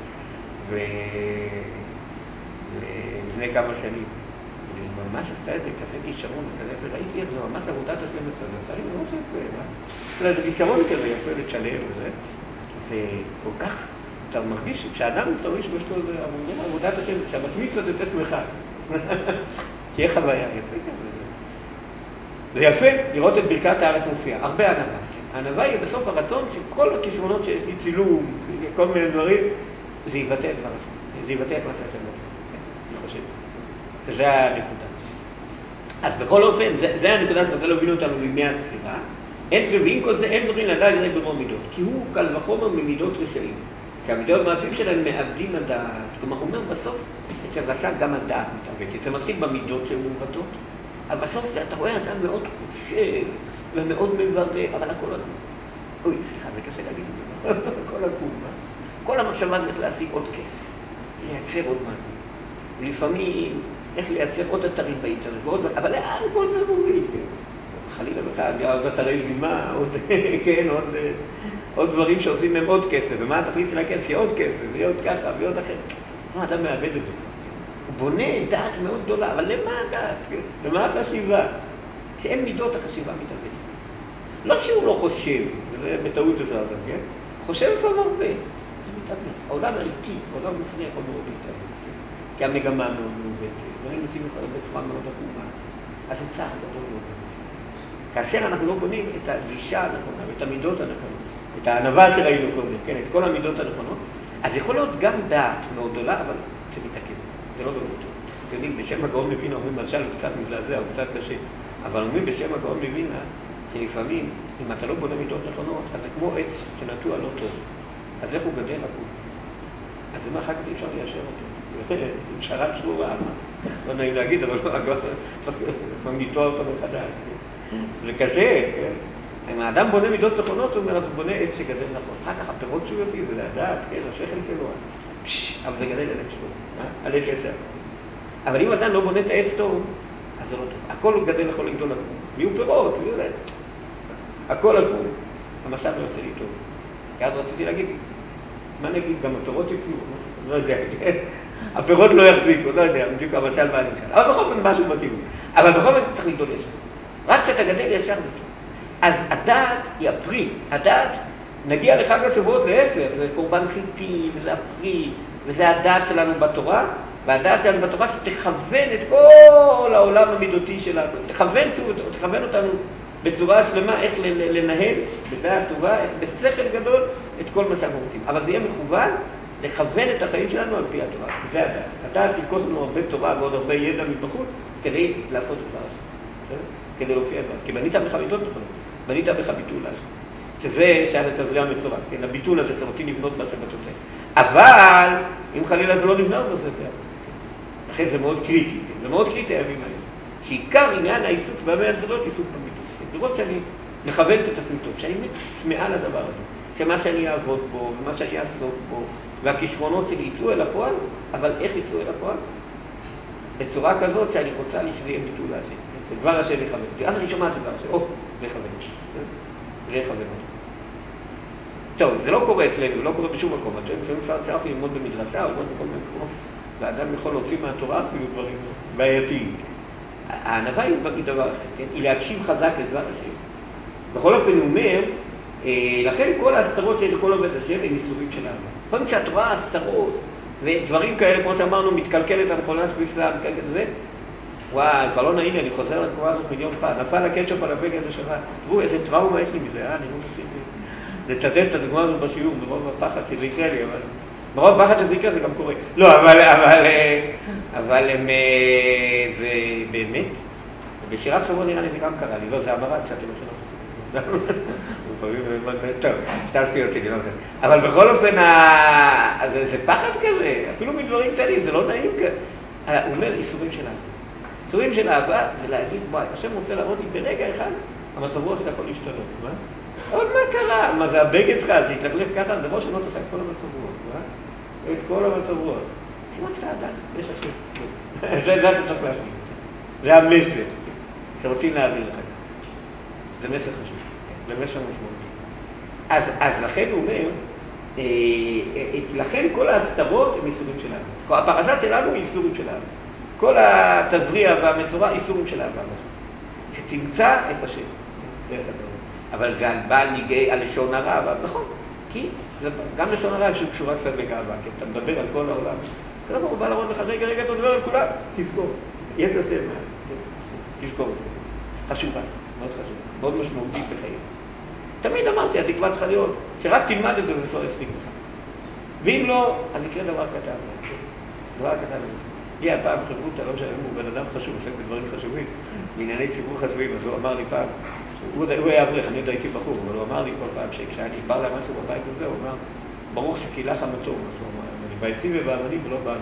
ולפני כמה שנים. היא ממש עשתה את זה כזה כישרון וכזה, וראיתי את זה ממש עבודת השם בצד. עשתה לי ממש יפה, מה? זה כישרון כזה יפה לצ'לב וזה. וכל כך, אתה מרגיש שכשאדם תרגיש בשתו זה עבודת השם, שהבת מצווה זה שמחה. תהיה חוויה יפה כזה. זה יפה לראות את ברכת הארץ מופיעה. הרבה ענווה. הענווה היא בסוף הרצון שכל הכישרונות שיש לי צילום, כל מיני דברים, זה יבטא את דבר השם. זה יבטא את מה שהשם רוצה. אני חושב. זה הנקודה. אז בכל אופן, זה, זה הנקודה שרוצה להוביל אותנו לימי הספירה, אין סביבים כל זה, אין דברים לדעת יראה ברור מידות, כי הוא קל וחומר ממידות רשעים. כי המידות מעשים שלהם מאבדים הדעת. כלומר, הוא אומר בסוף, אצל רשע גם הדעת מתעוות. זה מתחיל במידות שהן מעוותות, אבל בסוף אתה רואה אדם מאוד חושב ומאוד מברר, אבל הכל עקום. אוי, סליחה, זה קשה להגיד את זה. הכל עקום. כל המחשבה זה איך להשיג עוד כסף, לייצר עוד משהו. ולפעמים, איך לייצר עוד אתרים באינטרנט, ועוד, אבל לאן כל זה מוביל? חלילה בכלל, עוד אתרי זימה, עוד, כן, עוד, עוד דברים שעושים מהם עוד כסף. ומה התכלית של הכסף? יהיה עוד כסף, ויהיה עוד ככה, ויהיה עוד אחר. מה, אדם מאבד את זה? הוא בונה דעת מאוד גדולה, אבל למה הדעת? כן? למה החשיבה? כשאין מידות החשיבה מתאבדת. לא שהוא לא חושב, וזה בטעות עושה אותם, כן? חושב לפעמים הרבה. זה מתאבד. העולם האיטי, העולם לפני יכול מאוד להתאבד. כי המגמה מאוד מעובדת. דברים יוצאים בצורה מאוד עקומה. אז זה צער גדול מאוד. כאשר אנחנו לא בונים את הגישה הנכונה, את המידות הנכונות, את הענווה שראינו קודם, כן, את כל המידות הנכונות, אז יכול להיות גם דעת מאוד גדולה, אבל זה מתעכב. זה לא באמת טוב. אתם יודעים, בשם הגאון מווילנה אומרים, למשל, הוא קצת מזעזע, הוא קצת קשה, אבל אומרים בשם הגאון מווילנה, שלפעמים, אם אתה לא בונה מידות נכונות, אז זה כמו עץ שנטוע לא טוב. אז איך הוא גדל עקום? אז זה מה אחר כך אי אפשר ליישר אותו. עם שרת שרורה, לא נעים להגיד, אבל כבר ניטוע אותו מחדש. זה קשה, כן? אם האדם בונה מידות נכונות, הוא אומר, אז הוא בונה עץ שגדל נכון. אחר כך הפירות שהוא יביא, זה לדעת, כן, השכל שלו. אבל זה גדל על עץ טוב, על עץ ישר. אבל אם אדם לא בונה את העץ טוב, אז זה לא טוב. הכל הוא גדל יכול לגדול עקום. ויהיו פירות, ויהיו עץ. הכל עקום. המשל לא יוצא לי טוב. כי אז רציתי להגיד, מה נגיד, גם הפירות יפלו? לא יודע, הפירות לא יחזיקו, לא יודע, בדיוק המשל מה נמשל. אבל בכל זאת משהו מתאים. אבל בכל זאת צריך לגדול ישר. רק כשאתה גדל ישר זה טוב. אז הדעת היא הפרי. הדעת, נגיע לחג השבועות להפך, זה קורבן חיטים, וזה הפרי, וזה הדעת שלנו בתורה, והדעת שלנו בתורה שתכוון את כל העולם המידותי שלנו, תכוון, תכוון אותנו בצורה שלמה איך לנהל בדעת טובה, בשכל גדול, את כל מה שאנחנו רוצים. אבל זה יהיה מכוון לכוון את החיים שלנו על פי התורה. זה הדעת. הדעת תלכוס לנו הרבה תורה ועוד הרבה ידע מבחוץ כדי לעשות את דבר הזה. כדי להופיע דבר. כי בנית בך מידות נכונות, בנית בך ביטול הזה. שזה שהיה לתזריע מצורע. כן, הביטול הזה שרוצים לבנות מה שבתוצאה. אבל, אם חלילה זה לא נבנה בסוציאל, לכן זה מאוד קריטי. זה מאוד קריטי הימים האלה. שעיקר עניין העיסוק והמאה זה לא עיסוק במידות. לראות שאני מכוונת את עצמי טוב, שאני צמאה לדבר הזה. שמה שאני אעבוד בו, ומה שאני אעסוק בו, והכישרונות שלי יצאו אל הפועל, אבל איך יצאו אל הפועל? בצורה כזאת שאני רוצה שזה יהיה ביטול הזה. זה דבר השם יכוון. אז אני שומעת את דבר השם, או, זה יכוון. זה יכוון. טוב, זה לא קורה אצלנו, זה לא קורה בשום מקום. לפעמים אפשר צריך ללמוד במדרשה, או ללמוד בכל מיני מקומות, והאדם יכול להוציא מהתורה אפילו דברים בעייתיים. הענווה היא דבר אחר, כן? היא להקשיב חזק לדבר השם. בכל אופן הוא אומר, לכן כל ההסתרות של כל עובד השם הם איסורים של הענווה. קודם שהתורה ההסתרות ודברים כאלה, כמו שאמרנו, מתקלקלת על מכונת כביסה, מתקלקלת זה, וואי, כבר לא נעים לי, אני חוזר לתקופה הזאת מיליון פעם, נפל הקטשופ על הבגד השבת. תראו, איזה טראומה יש לי מזה, אה? אני לא מפסיק לצטט את הדוגמה הזאת בשיעור, ברוב הפחד שזה יקרה לי, אבל... ברוב הפחד שזה יקרה זה גם קורה. לא, אבל, אבל, אבל הם, זה באמת, בשירת שבוע נראה לי זה גם קרה לי, לא, זה המרד שאתם משנות. טוב, סתם שטויות שלי, לא משנה. אבל בכל אופן, זה פחד כזה, אפילו מדברים קטנים, זה לא נעים כזה. הוא אומר, איסורים של אהבה. איסורים של אהבה זה להגיד, וואי, השם רוצה להראות לי ברגע אחד, המצב רוח זה יכול להשתנות, מה? אבל מה קרה? מה זה הבגד שלך שהתלכלך ככה? זה לא שלא תשאר את כל המצב רוח, מה? את כל המצב רוח. שימת שאתה עדיין, יש השם. זה אתה צריך להשמיע. זה המסר שרוצים להעביר לך. זה מסר חשוב, זה מסר משמעותי. אז, אז לכן הוא אומר, אה, לכן כל ההסתרות הם איסורים של אהבה. הפרשה שלנו היא איסורים של אהבה. כל התזריע והמצורע איסורים של אהבה. שתמצא את השם. אבל זה על בעל ניגי, על לשון הרע, אבל נכון. כי גם לשון הרע שקשורה קצת לגאווה, כי אתה מדבר על כל העולם. זה לא הוא בא להראות לך, רגע, רגע, אתה מדבר על כולם, תזכור. יש השם, תזכור. חשובה, מאוד חשובה, מאוד משמעותית בחיים. תמיד אמרתי, התקווה צריכה להיות, שרק תלמד את זה וזה כבר יספיק לך. ואם לא, אז יקרה דבר קטן. דבר קטן. הגיע פעם חברותא, לא שאני הוא בן אדם חשוב, עוסק בדברים חשובים, בענייני ציבור חשובים, אז הוא אמר לי פעם, הוא היה אברך, אני עוד הייתי בחור, אבל הוא אמר לי כל פעם שכשאני נשבר להם משהו בבית הזה, הוא אמר, ברוך שקילך המטור, הוא אמר, אני ביצים ובאבנים ולא באנו.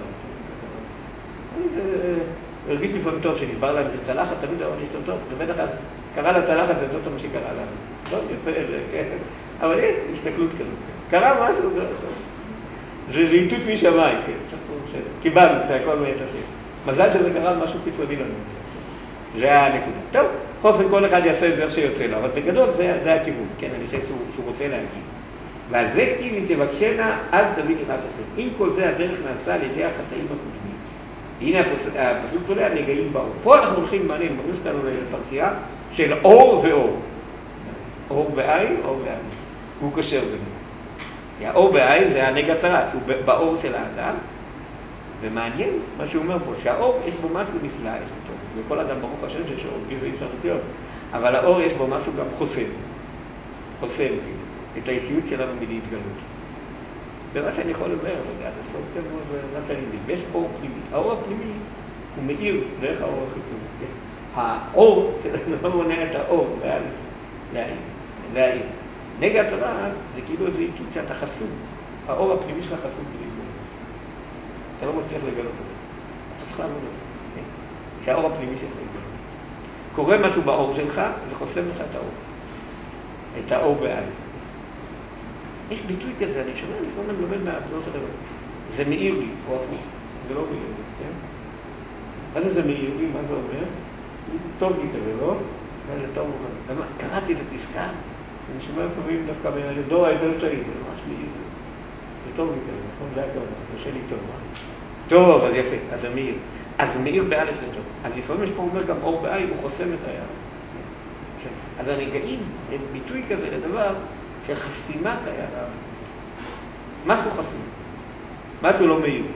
זה הרגיש לפעמים טוב שנשבר להם איזה צלחת, תמיד הוא הרגיש טוב, ובטח אז קרה לצלחת, זה טוב מה שקרה לנו. טוב, יפה, כן. אבל יש הסתכלות כזאת. קרה משהו, זה איתות משמיים, כן. קיבלנו, זה הכל מעת השם. מזל שזה קרה משהו חיצוני לנו. זה הנקודה. טוב, באופן כל אחד יעשה את זה איך שיוצא לו, אבל בגדול זה, זה הכיוון, כן, אני חושב שהוא, שהוא רוצה להגיד. ועל זה כתיב אם תבקשנה, אז תביא יראת השם. אם כל זה הדרך נעשה על ידי החטאים הקודמים. הנה הפסוק תולה, הנגעים באור. פה אנחנו הולכים מעניין, מכניס אותנו לפרשייה של אור ואור. אור בעין, אור בעין. הוא קושר ביניהם. כי האור בעין זה הנגע צרת, הוא באור של האדם. ומעניין מה שהוא אומר פה, שהאור יש בו משהו נפלא, יש לו טוב. וכל אדם ברוך השם שיש אור, בלי זה אי אפשר לחיות. אבל האור יש בו משהו גם חוסם. חוסם את האישיות שלנו מלהתגלות. ומה שאני יכול לומר, עד הסוף כמו זה מה שאני מבין, יש אור פנימי. האור הפנימי הוא מאיר דרך האור החיצוני. האור שלנו לא מונע את האור, להעיר. נגע הצרה זה כאילו איזה איתות שאתה חסום. האור הפנימי שלך חסום בלהתגלות. אתה לא מצליח לגלות את זה. אתה צריך לעמוד על זה. שהאור הפנימי שלך יגלות. קורה משהו באור שלך, זה חוסם לך את האור. את האור בעין. יש ביטוי כזה, אני שומע, אני לפעמים לומד מהאבזור של דבר. זה מאיר לי, או הפוך. זה לא מאיר לי, כן? מה זה זה מאיר לי? מה זה אומר? טוב לי כזה, לא? מה זה טוב לי? קראתי את הפסקה, אני שומע לפעמים דווקא מהדור היותר צעיר, זה ממש מאיר לי. זה טוב לי כזה, נכון? זה הכל, זה שלי טוב, מה? טוב, אז יפה, אז זה מאיר. אז מאיר באלף זה טוב. אז לפעמים יש פה אומר גם אור בעין, הוא חוסם את היער. אז הנגעים הם ביטוי כזה לדבר של חסימת היער. משהו חסום. משהו לא מאיר.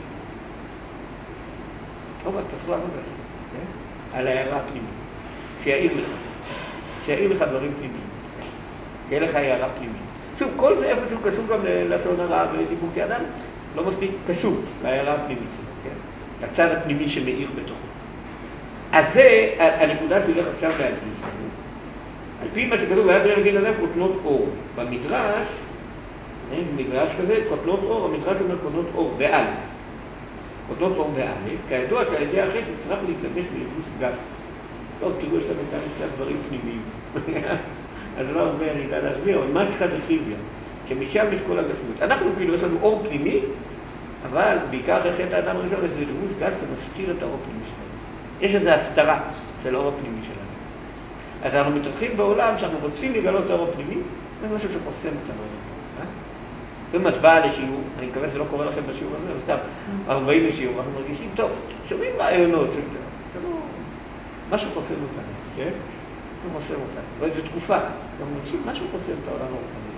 טוב, אז תצלו לעבוד על זה. על היערה הפנימית. שיעיר לך. שיעיר לך דברים פנימיים. שיהיה לך היערה פנימית. שוב, כל זה איפשהו קשור גם ללשון הרע ולדיבור כאדם. לא מספיק קשור להיערה הפנימית שלו, כן? לצד הפנימי שמאיר בתוכו. אז זה הנקודה שהולך עכשיו להדגיש. על פי מה שכתוב, והיה צריך להגיד עליו כותנות אור. במדרש, במדרש כזה, כותנות אור, המדרש אומר כותנות אור באלף. כותנות אור באלף, כידוע שעל ידי החטא נצטרך להתלבש בלבוש גס. טוב, תראו, יש לנו כאן קצת דברים פנימיים. אז לא הרבה אני יודע להסביר, אבל מה שכה זה טריוויה? שמשם יש כל הגשמות. אנחנו כאילו יש לנו אור פנימי, אבל בעיקר אחרי חטא האדם הראשון, זה לבוש גס שמסתיר את האור הפנימי שלנו. יש איזו הסתרה של האור הפנימי שלנו. אז אנחנו מתרחים בעולם שאנחנו רוצים לגלות את האור הפנימי, זה משהו שחוסם אותנו. זה מטבע לשיעור, אני מקווה שזה לא קורה לכם בשיעור הזה, אבל סתם, אנחנו באים לשיעור, אנחנו מרגישים טוב, שומעים רעיונות, משהו חוסם אותנו, כן? משהו חוסם אותנו, לא איזו תקופה, אנחנו מרגישים משהו חוסם את העולם הרוחני.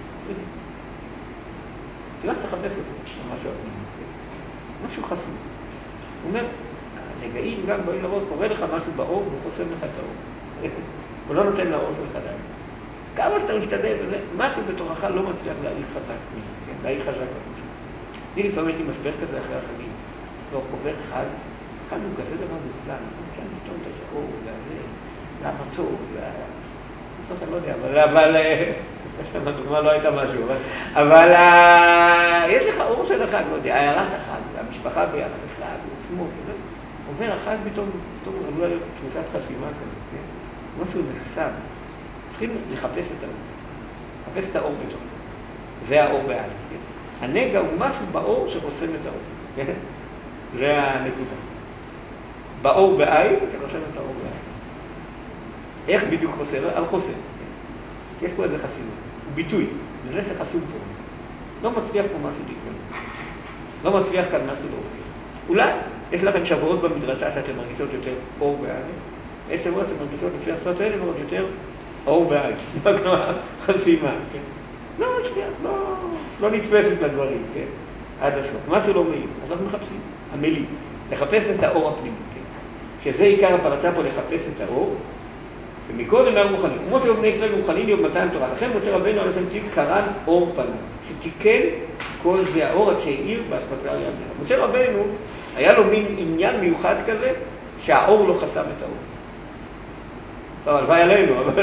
תלך תחפש אותו, משהו הפנימי, משהו חסום. הוא אומר, הנגעים גם באים לראות, קורה לך משהו באור, והוא חוסם לך את האור. הוא לא נותן לאור שלך די. כמה שאתה משתדל, משהו בתוכך לא מצליח להעיר חזק, להעיר חזק בראש. לי לפעמים יש לי משבר כזה אחרי החגים. לא, עובר חג, חג הוא כזה דבר מופלא, כן, פתאום את השאור, והזה, והמצור, והמצור אני לא יודע, אבל, הדוגמה לא הייתה משהו, אבל יש לך אור של החג, לא יודע, הערת החג, המשפחה ביחד, החג, עצמו, עובר החג פתאום, פתאום עלולה להיות תחושת חסימה כזאת, כן? משהו נחסם. צריכים לחפש את האור. לחפש את האור בתוך. זה האור בעין, כן? הנגע הוא משהו באור שחוסם את האור, כן? זה הנקודה. באור בעין זה חוסם את האור בעין. איך בדיוק חוסם? על חוסם, כן? יש פה איזה חסימות. הוא ביטוי, זה שחסום פה. לא מצליח פה משהו להתגלות. לא מצליח כאן משהו להופיע. אולי יש לכם שבועות במדרשה שאתם מרגישות יותר אור בעין. יש שבועות שאתם מרגישות לפי השפות האלה מאוד יותר אור בעין. לא כמו חסימה, כן? לא, שנייה, לא, לא נתפסת לדברים, כן? עד הסוף. משהו לא מעיל. אז אנחנו מחפשים, עמלים. לחפש את האור הפנימי, כן? שזה עיקר הפרצה פה, לחפש את האור. ומקודם היה רוחני. כמו שבני ישראל רוחני להיות מתן תורה. לכן משה רבנו על השם טיב קרן אור פניו. שתיקן כל זה האור עד שהאיר בהשפטה על ימיה. משה רבנו היה לו מין עניין מיוחד כזה, שהאור לא חסם את האור. טוב, הלוואי עלינו, אבל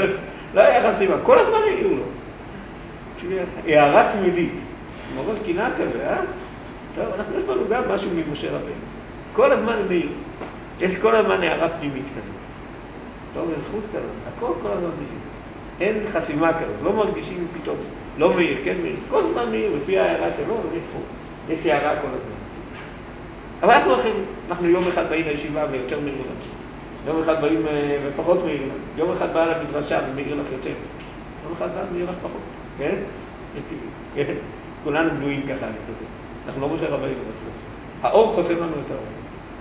לא היה חסימה, כל הזמן העיר לו. הערה תמידית. ממש קינה כזה, אה? טוב, אנחנו יש לנו גם משהו ממשה רבינו. כל הזמן מעיר. יש כל הזמן הערה פנימית כזה. טוב, יש זכות כזה. הכל כל הזמן מעיר. אין חסימה כזה, לא מרגישים פתאום. לא מעיר, כן מעיר. כל הזמן מעיר, לפי ההערה שלו, יש פה. יש הערה כל הזמן. אבל אנחנו אחרים. אנחנו יום אחד באים לישיבה ויותר מעיר לנו. יום אחד באים ופחות מעיר לנו. יום אחד בא למדרשה ומעיר לך יותר. יום אחד בא ומעיר לך פחות. כן? כן? כולנו בנויים ככה, אני חושב. אנחנו לא משה רבינו בסוף. האור חוסם לנו את האור.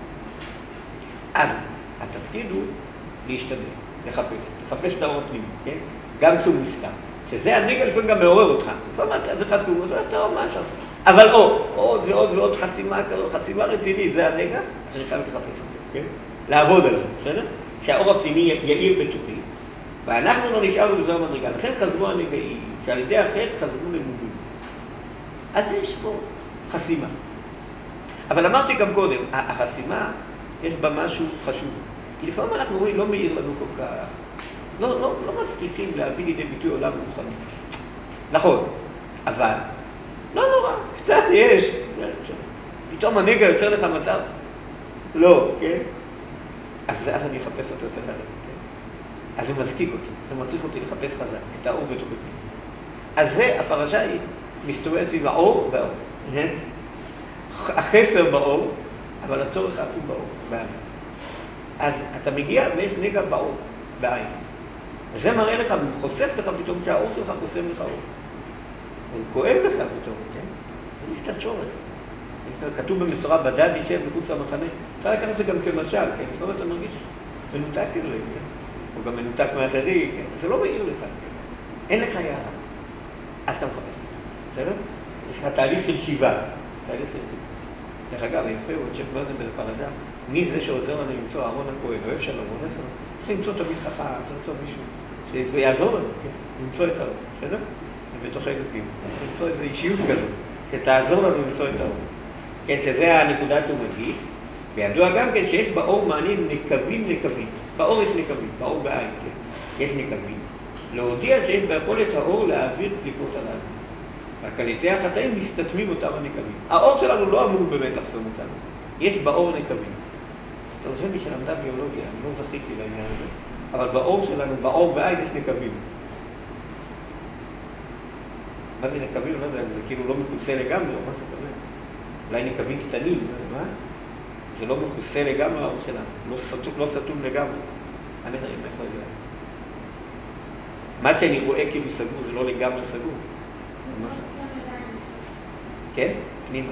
אז התפקיד הוא להשתדל, לחפש, לחפש את האור הפנימי, כן? גם שהוא מסתם. שזה הנגע לפעמים גם מעורר אותך. לפעמים זה חסום, אז אתה אומר, מה אפשר? אבל אור, עוד ועוד ועוד חסימה כזאת, חסימה רצינית, זה הנגע, אז אני חייב לחפש את זה, כן? לעבוד על זה, בסדר? שהאור הפנימי יאיר בתוכי, ואנחנו לא נשארנו בזו המדרגה. לכן חזרו הנגעים, שעל ידי החטא חזרו למובים. אז יש פה חסימה. אבל אמרתי גם קודם, החסימה יש בה משהו חשוב. כי לפעמים אנחנו רואים, לא מאיר לנו כל כך, לא, לא, לא מצליחים להביא לידי ביטוי עולם רוחני. נכון, אבל לא נורא, קצת יש. פתאום הנגע יוצר לך מצב? לא, כן? אז אז אני אחפש אותו יותר חזק, כן? אז הוא מזקיק אותי, זה מצריך אותי לחפש חזק, את האור בתוכי. אז זה, הפרשה היא מסתובבת סביב האור והאור. החסר באור, אבל הצורך העצום באור, בעין. אז אתה מגיע ויש נגע באור, בעין. וזה מראה לך, חושף לך פתאום שהאור שלך חוסם לך אור. הוא כואב לך פתאום, כן? זה מסתת שורש. כתוב במצורע, בדד יישב מחוץ למחנה. אפשר לקחת את זה גם כמשל, כן? זאת אומרת, אתה מרגיש מנותק אליי, כן? או גם מנותק מאחרי, כן? זה לא מעיר לך, כן? אין לך יערה. אז אתה מחפש. בסדר? יש לך תהליך של שיבה. תהליך של שיבה. דרך אגב, יפה, עוד שכבר זה בפרשה, מי זה שעוזר לנו למצוא אהרון הכהן, אוהב שלום, אוהב שלום. צריך למצוא תמיד חכם, צריך למצוא מישהו שיעזור לנו, כן? למצוא את האור, בסדר? ובתוך הילדים. למצוא איזו אישיות כזאת, שתעזור לנו למצוא את האור. כן, שזה הנקודה שהוא מדגיש. וידוע גם כן שיש באור מעניין נקבים נקבים. באור יש נקבים, באור בעין, כן? יש נקבים. להודיע שיש ביכולת האור להעביר קליפות על האוויר. רק על ידי החטאים מסתתמים אותם הנקבים. האור שלנו לא אמור באמת לחסום אותנו. יש באור נקבים. טוב, זה מי שלמדה ביולוגיה, אני לא זכיתי לעניין הזה, אבל באור שלנו, באור בעין יש נקבים. מה זה נקבים? לא יודע, זה כאילו לא מכוסה לגמרי או משהו כזה. אולי נקבים קטנים, מה? זה לא מכוסה לגמרי האור שלנו, לא סתום, לא סתום לגמרי. אני חייב איך לא יודע. מה שאני רואה כאילו סגור זה לא לגמרי סגור. כן? פנימה.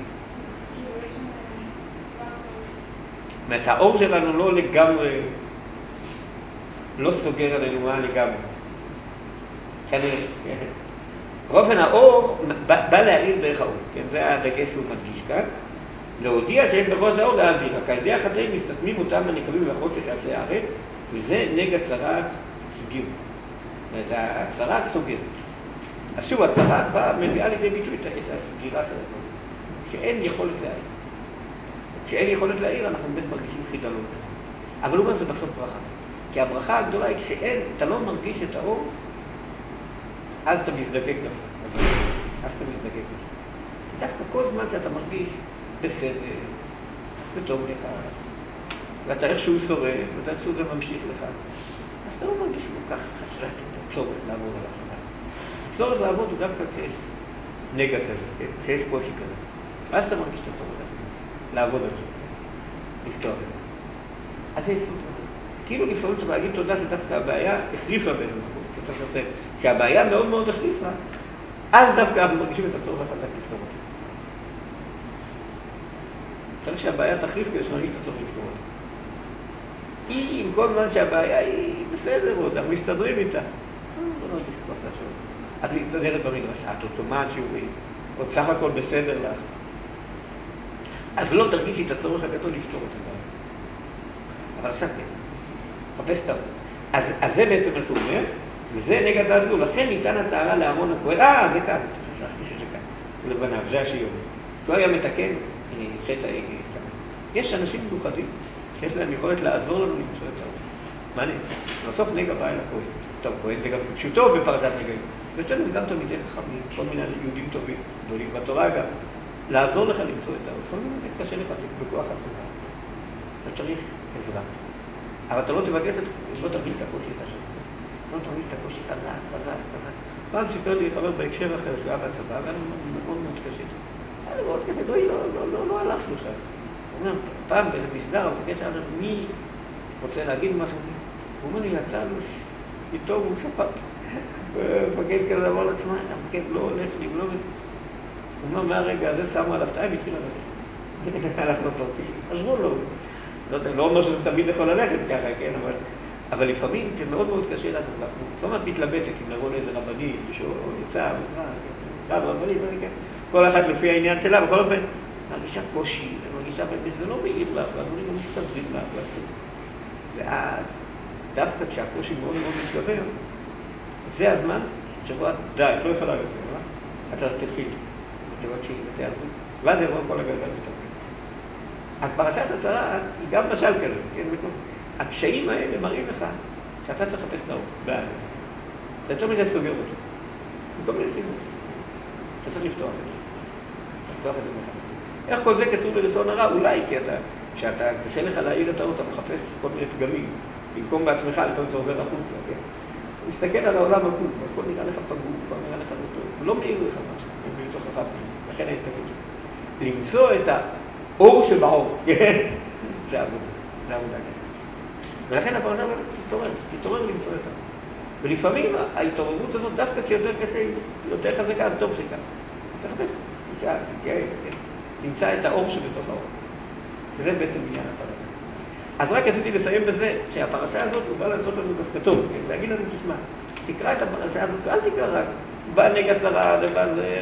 זאת אומרת, האור שלנו לא לגמרי, לא סוגר עלינו מה לגמרי. כנראה. באופן האור בא להעיר דרך האור, כן? זה הדגש שהוא מדגיש כאן. להודיע שיש בכל האור להעביר. רק על ידי החטאים מסתתמים אותם הנקבים והחושך שעשה הארץ, וזה נגע צרעת סגיר. זאת אומרת, הצרעת סוגרת. אז שוב, הצרעת באה מביאה לידי ביטוי את הסגירה של הדברים. כשאין יכולת להעיר. כשאין יכולת להעיר, אנחנו באמת מרגישים חידלון. אבל הוא אומר, זה בסוף ברכה. כי הברכה הגדולה היא כשאין, אתה לא מרגיש את האור, אז אתה מזדקק לך. אז אתה מזדקק לך. דווקא כל זמן שאתה מרגיש בסדר, וטוב לך, ואתה איכשהו שורד, ואתה איכשהו זה ממשיך לך, אז אתה לא מרגיש כל כך חשרת את הצורך לעבוד על החלל. הצורך לעבוד הוא דווקא כשיש נגע כזה, כשיש קושי כזה. ואז אתה מרגיש את הצורך הזה, לעבוד על זה, לפתוח את זה. אז זה יסוד. כאילו לפעמים צריך להגיד תודה שדווקא הבעיה החליפה בין המקום. כשהבעיה מאוד מאוד החליפה, אז דווקא אנחנו מרגישים את הצורך החזק לפתור אותה. צריך שהבעיה תחליף כדי שנרגיש את הצורך לפתור אותה. היא, עם כל זמן שהבעיה היא בסדר עוד, אנחנו מסתדרים איתה. לא נרגיש כבר את השעות. את מסתדרת במדרשה, את עוד שומעת שיעורים, עוד סך הכל בסדר לך. אז לא תרגישי את הצורך הגדול לפתור את הבעיה. אבל עכשיו כן, חפש את האור. אז, אז זה בעצם מה שהוא אומר, וזה נגע דעת גדול. לכן ניתן הטהרה לאהרון הכהן. אה, זה כאן. שכחתי שזה כאן. ולבניו, זה השיעור. שהוא היה מתקן חטא העגל. יש אנשים מיוחדים שיש להם יכולת לעזור לנו למצוא את האור. מעניין. בסוף נגע בא אל הכהן. טוב, כהן זה גם פשוטו בפרשת נגעים. ואצלנו זה גם תלמידי חכמים, כל מיני יהודים טובים, גדולים בתורה גם, לעזור לך למצוא את האור. כל מיני קשה לך בכוח עצמך. אתה צריך עזרה. אבל אתה לא תבקש את, לא תרגיש את הקושי את השם. לא תרגיש את הקושי חזק, חזק, חזק. פעם סיפר לי חבר בהקשר אחר, שהוא היה בצבא, והיה לו מאוד מאוד קשה. היה לו מאוד קשה, לא הלכנו שם. הוא אומר, פעם באיזה מסדר, הוא בקש עליו, מי רוצה להגיד משהו? הוא אומר לי, יצא לו איתו, הוא שפט. ומפקד כזה אמר לעצמה, המפקד לא הולך לי, הוא לא... הוא אומר, מהרגע הזה שמו עליו תאי והתחיל ללכת. הלך לפרטי, עזרו לו. לא אומר שזה תמיד יכול ללכת ככה, כן, אבל... אבל לפעמים זה מאוד מאוד קשה לנו, אנחנו לא מעט מתלבטת אם נבוא לאיזה רבני, לשאול, או יצא, רב רבני, כל אחד לפי העניין שלה, בכל אופן, מרגישה קושי, מרגישה באמת, זה לא מעיר לך, והדברים לא מסתדרים לך, ואז, דווקא כשהקושי מאוד מאוד מתגבר, זה הזמן שבו את די, לא יכולה יותר, אתה תתחיל, ותבקשי, ותעזרי, ואז יבוא כל הגלגל מתגבר. אז פרשת הצהרה היא גם משל כזה, כן, בכל הקשיים האלה מראים לך שאתה צריך לחפש לאור, בעיה. זה יותר מדי סוגר אותו. בכל מיני סיבות. אתה צריך לפתוח את זה. לפתוח את זה מחדש. איך כל זה קשור ללשון הרע? אולי, כי אתה, כשאתה קשה לך להעיר את האור, אתה מחפש כל מיני פגמים. במקום בעצמך, לפעמים זה עובר החוצה, כן? אתה מסתכל על העולם הגוף, הכל נראה לך פגום, הכל נראה לך לא טוב. ולא מעיר לך משהו, מתוך החפים. לכן אני צריך את זה. למצוא את האור שבאור, כן? זה עבודה. זה עבודה כזה. ולכן הפרשה תתעורר, תתעורר למצוא את זה. ולפעמים ההתעוררות הזאת דווקא כשיותר קשה, יותר חזקה, אז טוב שכך. אז תחפש, תשאל, תתייעץ, תמצא את האור שבתוך האור. וזה בעצם עניין הפרשה. אז רק רציתי לסיים בזה, שהפרשה הזאת הוא בא לעשות לנו דווקא טוב, להגיד לנו, תשמע, תקרא את הפרשה הזאת, ואל תקרא רק, בא נגע צרה, ובא זה,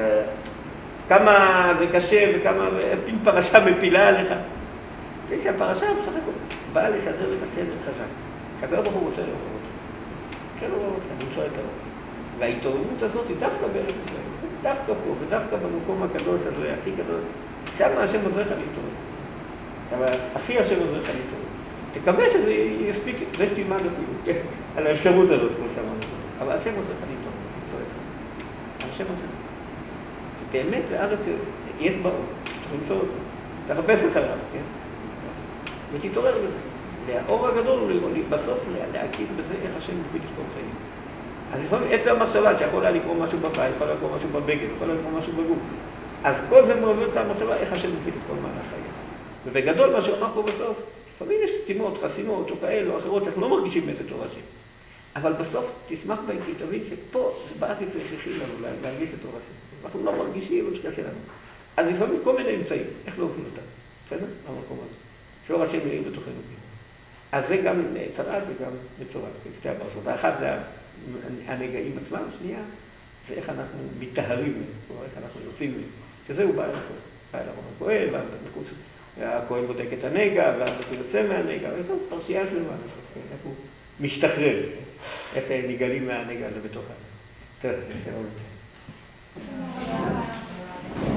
כמה זה קשה, וכמה פין פרשה מפילה עליך. זה שהפרשה בסך הכל באה לשדר לך סדר חזק. כדור ברוך הוא רוצה לאור רוצה. כן, הוא רוצה, למצוא את האור. וההתעוררות הזאת היא דווקא בארץ ישראל. דווקא פה, ודווקא במקום הקדוש הזה, הכי גדול. שם השם עוזר לך להתעורר. אבל הכי השם עוזר לך להתעורר. תקווה שזה יספיק, זה שתלמד אפילו, על האפשרות הזאת, כמו שאמרנו. אבל השם עוזר לך להתעורר. למצוא את האור. השם עוזר. באמת זה ארץ יש באור. צריך למצוא אותו. תחפש אחריו, כן? ותתעורר בזה. והאור הגדול הוא בסוף להכיר בזה איך השם מוביל את כל חיים. אז לפעמים עצם המחשבה שיכול היה לקרוא משהו בבית, יכול היה לקרוא משהו בבגד, יכול היה לקרוא משהו בגוף. אז כל זה מוביל אותך למחשבה איך השם מוביל את כל מהלך חיים. ובגדול מה שאומר פה בסוף, לפעמים יש סתימות, חסימות או כאלה או אחרות, אנחנו לא מרגישים את תור השם. אבל בסוף תשמח בה איתי, תבין שפה זה בארץ הכרחי לנו להרגיש את תור השם. אנחנו לא מרגישים עוד שקשה לנו. אז לפעמים כל מיני אמצעים, איך להוביל אותם. בסדר? במקום הזה. שאור השם יהיה בתוכנו. אז זה גם צרה וגם מצורע, שתי הפרשות. האחת זה הנגעים עצמם, שנייה, זה איך אנחנו מתאהרים, או איך אנחנו יוצאים מהם. שזהו בא אל הכהן. בא אל הכהן, ואז הכהן בודק את הנגע, ואז הוא יוצא מהנגע, וזו פרשייה שלמה, איך הוא משתחרר, איך נגלים מהנגע הזה בתוך הנגע. טוב, שלום.